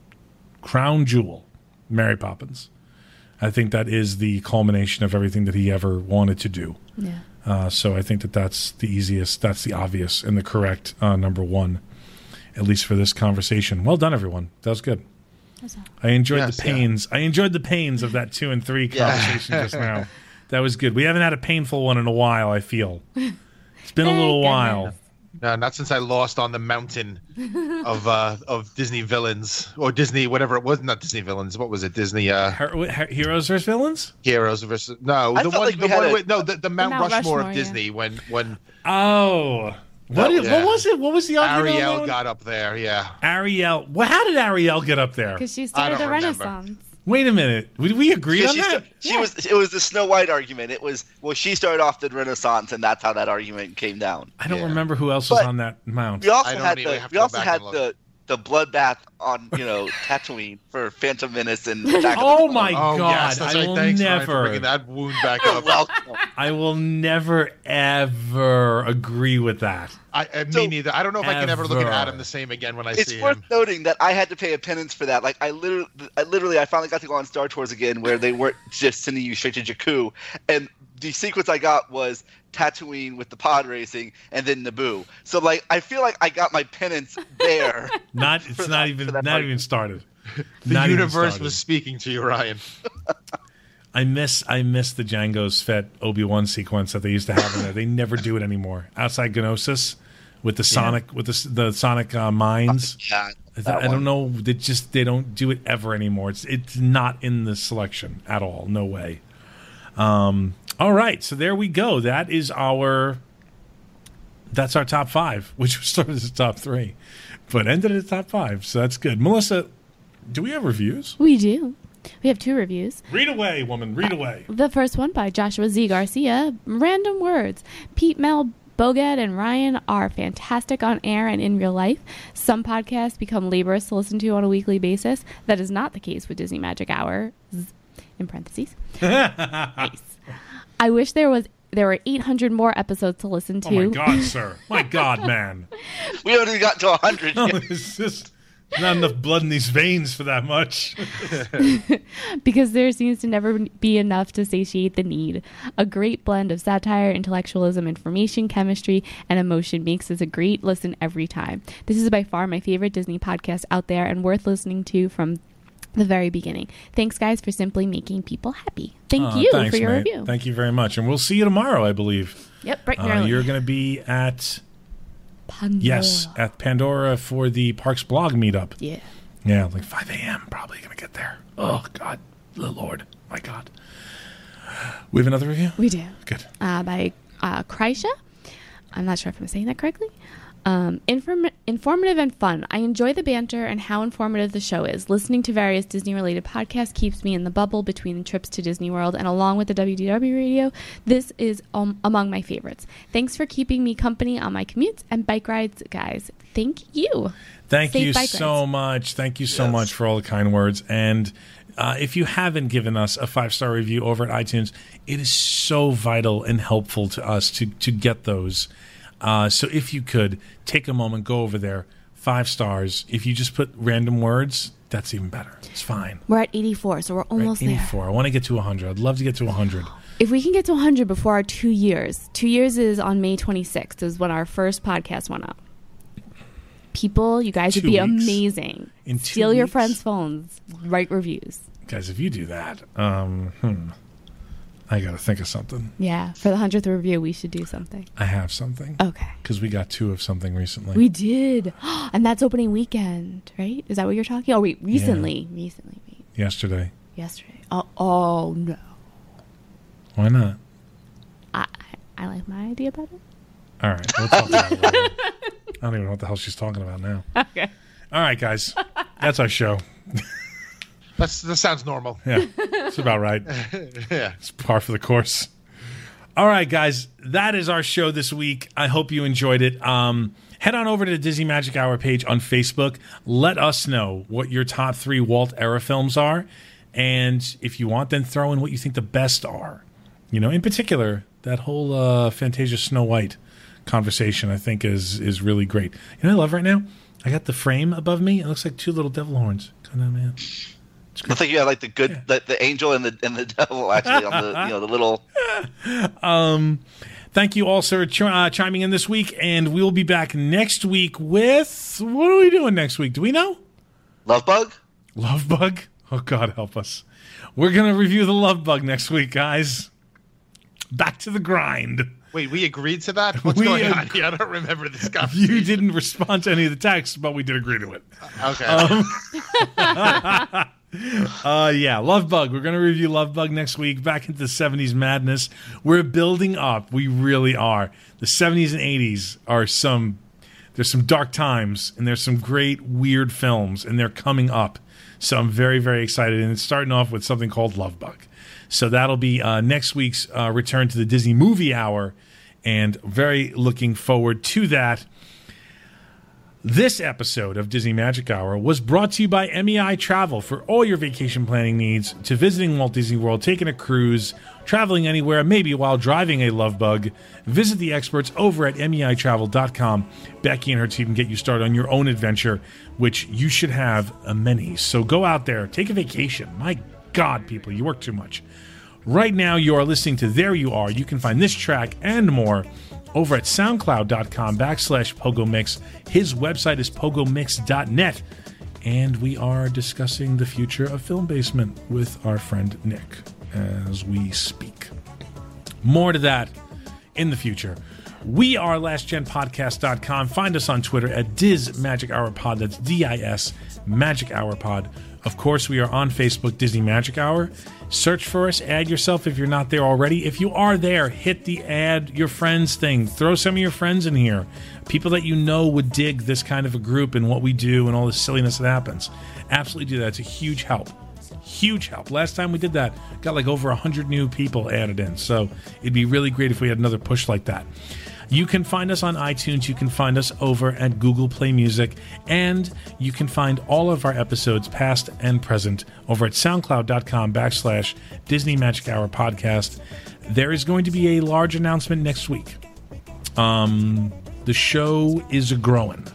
[SPEAKER 1] crown jewel, Mary Poppins. I think that is the culmination of everything that he ever wanted to do.
[SPEAKER 2] Yeah.
[SPEAKER 1] Uh, so I think that that's the easiest, that's the obvious and the correct uh, number one, at least for this conversation. Well done, everyone. That was good.
[SPEAKER 2] That's all.
[SPEAKER 1] I enjoyed
[SPEAKER 3] Yes,
[SPEAKER 1] the
[SPEAKER 3] yeah.
[SPEAKER 1] pains. I enjoyed the pains of that two and three
[SPEAKER 3] Yeah.
[SPEAKER 1] conversation just now. That was good. We haven't had a painful one in a while, I feel. It's been a
[SPEAKER 2] Thank
[SPEAKER 1] little
[SPEAKER 2] goodness.
[SPEAKER 1] while.
[SPEAKER 3] No, not since I lost on the mountain of uh, of Disney villains or Disney whatever it was. Not Disney villains. What was it? Disney uh,
[SPEAKER 1] Her- her- Heroes versus villains?
[SPEAKER 3] heroes versus no
[SPEAKER 4] I
[SPEAKER 3] the
[SPEAKER 4] felt
[SPEAKER 3] one
[SPEAKER 4] like we
[SPEAKER 3] the
[SPEAKER 4] had
[SPEAKER 3] one
[SPEAKER 4] a-
[SPEAKER 3] with, no the, the Mount,
[SPEAKER 2] Mount
[SPEAKER 3] Rushmore,
[SPEAKER 2] Rushmore,
[SPEAKER 3] of
[SPEAKER 2] yeah.
[SPEAKER 3] Disney when when
[SPEAKER 1] Oh. What, is,
[SPEAKER 3] yeah.
[SPEAKER 1] what was it? What was the argument? on that
[SPEAKER 3] Ariel
[SPEAKER 1] one?
[SPEAKER 3] got up there. Yeah,
[SPEAKER 1] Ariel. Well, how did Ariel get up there?
[SPEAKER 2] Because she
[SPEAKER 3] I
[SPEAKER 2] started
[SPEAKER 3] don't
[SPEAKER 2] the
[SPEAKER 3] remember.
[SPEAKER 2] Renaissance.
[SPEAKER 1] Wait a minute. Did we agree
[SPEAKER 4] Because
[SPEAKER 1] on
[SPEAKER 4] she,
[SPEAKER 1] that?
[SPEAKER 4] sta- she was. It was the Snow White argument. It was well. She started off the Renaissance, and that's how that argument came down.
[SPEAKER 1] I don't
[SPEAKER 3] Yeah.
[SPEAKER 1] remember who else was
[SPEAKER 4] But-
[SPEAKER 1] on that mount.
[SPEAKER 4] We also
[SPEAKER 3] I don't
[SPEAKER 4] had
[SPEAKER 3] even
[SPEAKER 4] the.
[SPEAKER 3] have to
[SPEAKER 4] We
[SPEAKER 3] go
[SPEAKER 4] also
[SPEAKER 3] back
[SPEAKER 4] had
[SPEAKER 3] and look.
[SPEAKER 4] the the bloodbath on you know Tatooine for Phantom Menace and Attack of the
[SPEAKER 1] Oh
[SPEAKER 4] Clones.
[SPEAKER 1] my
[SPEAKER 3] oh
[SPEAKER 1] God!
[SPEAKER 3] yes, that's
[SPEAKER 1] I
[SPEAKER 3] right.
[SPEAKER 1] will
[SPEAKER 3] Thanks Ryan, for
[SPEAKER 1] never.
[SPEAKER 3] bringing that wound back
[SPEAKER 4] You're
[SPEAKER 3] up.
[SPEAKER 4] welcome.
[SPEAKER 1] I will never ever agree with that.
[SPEAKER 3] I, uh, me
[SPEAKER 4] So-
[SPEAKER 3] neither. I don't know if I can ever look at
[SPEAKER 1] Ever.
[SPEAKER 3] Adam the same again when I
[SPEAKER 4] It's
[SPEAKER 3] see
[SPEAKER 4] worth
[SPEAKER 3] him.
[SPEAKER 4] noting that I had to pay a penance for that. Like I literally, I literally, I finally got to go on Star Tours again, where they weren't just sending you straight to Jakku, and the sequence I got was Tatooine with the pod racing, and then Naboo. So like, I feel like I got my penance there.
[SPEAKER 1] Not. It's
[SPEAKER 4] For
[SPEAKER 1] not
[SPEAKER 4] that-
[SPEAKER 1] even.
[SPEAKER 4] for
[SPEAKER 1] Not
[SPEAKER 4] that
[SPEAKER 1] even started.
[SPEAKER 3] The
[SPEAKER 1] Not even
[SPEAKER 3] universe
[SPEAKER 1] started.
[SPEAKER 3] was speaking to you, Ryan.
[SPEAKER 1] I miss. I miss the Django's Fett Obi-Wan sequence that they used to have in there. They never do it anymore. Outside Gnosis, with the Sonic, with the the Sonic uh, mines.
[SPEAKER 4] Yeah,
[SPEAKER 1] I,
[SPEAKER 4] that
[SPEAKER 1] I don't
[SPEAKER 4] one.
[SPEAKER 1] know. They just they don't do it ever anymore. It's it's not in the selection at all. No way. Um. All right. So there we go. That is our. That's our top five, which started as a top three, but ended at top five. So that's good. Melissa, do we have reviews?
[SPEAKER 2] We do. We have two reviews.
[SPEAKER 1] Read away, woman. Read away.
[SPEAKER 2] The first one by Joshua Z. Garcia. Random words. Pete, Mel, Bogat, and Ryan are fantastic on air and in real life. Some podcasts become laborious to listen to on a weekly basis. That is not the case with Disney Magic Hour. Z- In parentheses. Nice. I wish there was there were eight hundred more episodes to listen
[SPEAKER 1] Oh
[SPEAKER 2] to.
[SPEAKER 1] my God, sir! My God, man!
[SPEAKER 4] We haven't even got to a hundred
[SPEAKER 1] No,
[SPEAKER 4] yet.
[SPEAKER 1] it's just not enough blood in these veins for that much.
[SPEAKER 2] Because there seems to never be enough to satiate the need. A great blend of satire, intellectualism, information, chemistry, and emotion makes this a great listen every time. This is by far my favorite Disney podcast out there and worth listening to from the very beginning. Thanks, guys, for simply making people happy. Thank
[SPEAKER 1] Aw,
[SPEAKER 2] you
[SPEAKER 1] thanks,
[SPEAKER 2] for your
[SPEAKER 1] mate.
[SPEAKER 2] review.
[SPEAKER 1] Thank you very much, and we'll see you tomorrow, I believe.
[SPEAKER 2] Yep, bright and
[SPEAKER 1] Uh,
[SPEAKER 2] early.
[SPEAKER 1] you're going to be at
[SPEAKER 2] Pandora.
[SPEAKER 1] yes at Pandora for the Parks Blog meetup.
[SPEAKER 2] Yeah.
[SPEAKER 1] Yeah, like five a.m. Probably going to get there. Oh God, the Lord, my God. We have another review.
[SPEAKER 2] We do.
[SPEAKER 1] Good.
[SPEAKER 2] Uh, by uh, Kreisha. I'm not sure if I'm saying that correctly. Um, inform- informative and fun. I enjoy the banter and how informative the show is. Listening to various Disney-related podcasts keeps me in the bubble between trips to Disney World, and along with the W D W radio, this is um, among my favorites. Thanks for keeping me company on my commutes and bike rides, guys. Thank you.
[SPEAKER 1] Thank
[SPEAKER 2] Safe
[SPEAKER 1] you
[SPEAKER 2] bike
[SPEAKER 1] so
[SPEAKER 2] rides.
[SPEAKER 1] much. Thank you so
[SPEAKER 4] Yes.
[SPEAKER 1] much for all the kind words. And uh, if you haven't given us a five-star review over at iTunes, it is so vital and helpful to us to, to get those. Uh, so if you could take a moment, go over there, five stars. If you just put random words, that's even better. It's fine.
[SPEAKER 2] We're at eighty-four, so we're almost
[SPEAKER 1] Right,
[SPEAKER 2] there.
[SPEAKER 1] eighty-four. I want to get to one hundred. I'd love to get to one hundred.
[SPEAKER 2] If we can get to one hundred before our two years, two years is on May twenty-sixth, is when our first podcast went up. People, you guys
[SPEAKER 1] Two
[SPEAKER 2] would be
[SPEAKER 1] weeks.
[SPEAKER 2] amazing.
[SPEAKER 1] In two
[SPEAKER 2] Steal your
[SPEAKER 1] weeks?
[SPEAKER 2] friends' phones. Write reviews.
[SPEAKER 1] Guys, if you do that, um, hmm, I got to think of something.
[SPEAKER 2] Yeah, for the hundredth review, we should do something.
[SPEAKER 1] I have something.
[SPEAKER 2] Okay.
[SPEAKER 1] Because we got two of something recently.
[SPEAKER 2] We did. And that's opening weekend, right? Is that what you're talking? Oh, wait, recently. Recently. Wait,
[SPEAKER 1] Yesterday.
[SPEAKER 2] yesterday. Oh, oh, no.
[SPEAKER 1] Why not?
[SPEAKER 2] I, I, I like my idea better.
[SPEAKER 1] All right. We'll talk about it later. I don't even know what the hell she's talking about now.
[SPEAKER 2] Okay.
[SPEAKER 1] All right, guys. That's our show.
[SPEAKER 3] That's, that sounds normal.
[SPEAKER 1] Yeah. It's about right.
[SPEAKER 3] Yeah.
[SPEAKER 1] It's par for the course. All right, guys. That is our show this week. I hope you enjoyed it. Um, head on over to the Disney Magic Hour page on Facebook. Let us know what your top three Walt era films are. And if you want, then throw in what you think the best are. You know, in particular, that whole uh, Fantasia Snow White conversation, I think, is is really great. You know what I love right now? I got the frame above me. It looks like two little devil horns. Come on, man.
[SPEAKER 4] I think you had like the good,
[SPEAKER 1] Yeah.
[SPEAKER 4] the, the angel and the and the devil actually on the you know the little.
[SPEAKER 1] Um, thank you all, sir, ch- uh, chiming in this week, and we will be back next week with what are we doing next week? Do we know?
[SPEAKER 4] Love Bug?
[SPEAKER 1] Love Bug. Oh God, help us! We're gonna review the Love Bug next week, guys. Back to the grind.
[SPEAKER 3] Wait, we agreed to that? What's
[SPEAKER 1] We
[SPEAKER 3] going
[SPEAKER 1] ag-
[SPEAKER 3] on here? I don't remember this conversation.
[SPEAKER 1] You didn't respond to any of the texts, but we did agree to it.
[SPEAKER 3] Okay.
[SPEAKER 1] Uh, yeah, Love Bug. We're going to review Love Bug next week. Back into the seventies madness. We're building up. We really are. The seventies and eighties are some, there's some dark times, and there's some great weird films, and they're coming up. So I'm very, very excited. And it's starting off with something called Love Bug. So that'll be uh, next week's uh, return to the Disney Movie Hour, and very looking forward to that. This episode of Disney Magic Hour was brought to you by M E I Travel for all your vacation planning needs, to visiting Walt Disney World, taking a cruise, traveling anywhere, maybe while driving a Love Bug. Visit the experts over at M E I travel dot com. Becky and her team can get you started on your own adventure, which you should have a many. So go out there, take a vacation. My God, people, you work too much. Right now, you are listening to There You Are. You can find this track and more over at soundcloud.com backslash PogoMix. His website is pogomix dot net. And we are discussing the future of Film Basement with our friend Nick as we speak. More to that in the future. We are last gen podcast dot com. Find us on Twitter at Diz Magic Hour Pod. That's D I S Magic Hour Pod. Of course, we are on Facebook, Disney Magic Hour. Search for us. Add yourself if you're not there already. If you are there, hit the add your friends thing. Throw some of your friends in here. People that you know would dig this kind of a group and what we do and all the silliness that happens. Absolutely do that. It's a huge help. Huge help. Last time we did that, got like over one hundred new people added in. So it'd be really great if we had another push like that. You can find us on iTunes. You can find us over at Google Play Music. And you can find all of our episodes, past and present, over at soundcloud.com backslash Disney Magic Hour Podcast. There is going to be a large announcement next week. Um, the show is growing.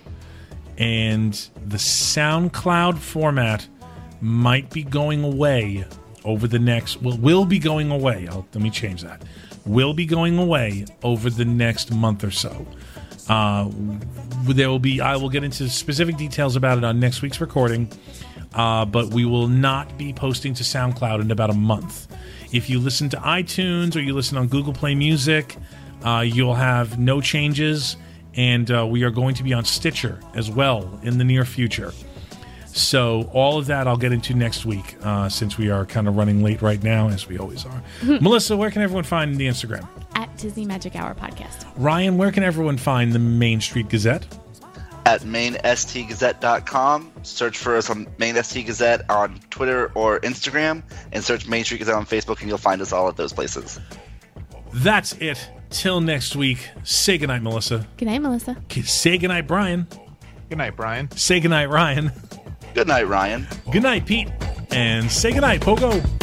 [SPEAKER 1] And the SoundCloud format might be going away over the next... Well, will be going away. I'll, let me change that. Will be going away over the next month or so. Uh, there will be. I will get into specific details about it on next week's recording, uh, but we will not be posting to SoundCloud in about a month. If you listen to iTunes or you listen on Google Play Music, uh, you'll have no changes, and uh, we are going to be on Stitcher as well in the near future. So all of that I'll get into next week, uh, since we are kind of running late right now, as we always are. Melissa, where can everyone find the Instagram?
[SPEAKER 2] At Disney Magic Hour podcast.
[SPEAKER 1] Ryan, where can everyone find the Main Street Gazette?
[SPEAKER 4] At main s t gazette dot com. Search for us on Main S T Gazette on Twitter or Instagram, and search Main Street Gazette on Facebook, and you'll find us all at those places.
[SPEAKER 1] That's it. Till next week. Say goodnight, Melissa.
[SPEAKER 2] Good night, Melissa.
[SPEAKER 1] Say goodnight, Brian.
[SPEAKER 3] Good night, Brian.
[SPEAKER 1] Say goodnight, Ryan.
[SPEAKER 4] Good night, Ryan.
[SPEAKER 1] Good night, Pete. And say goodnight, Pogo.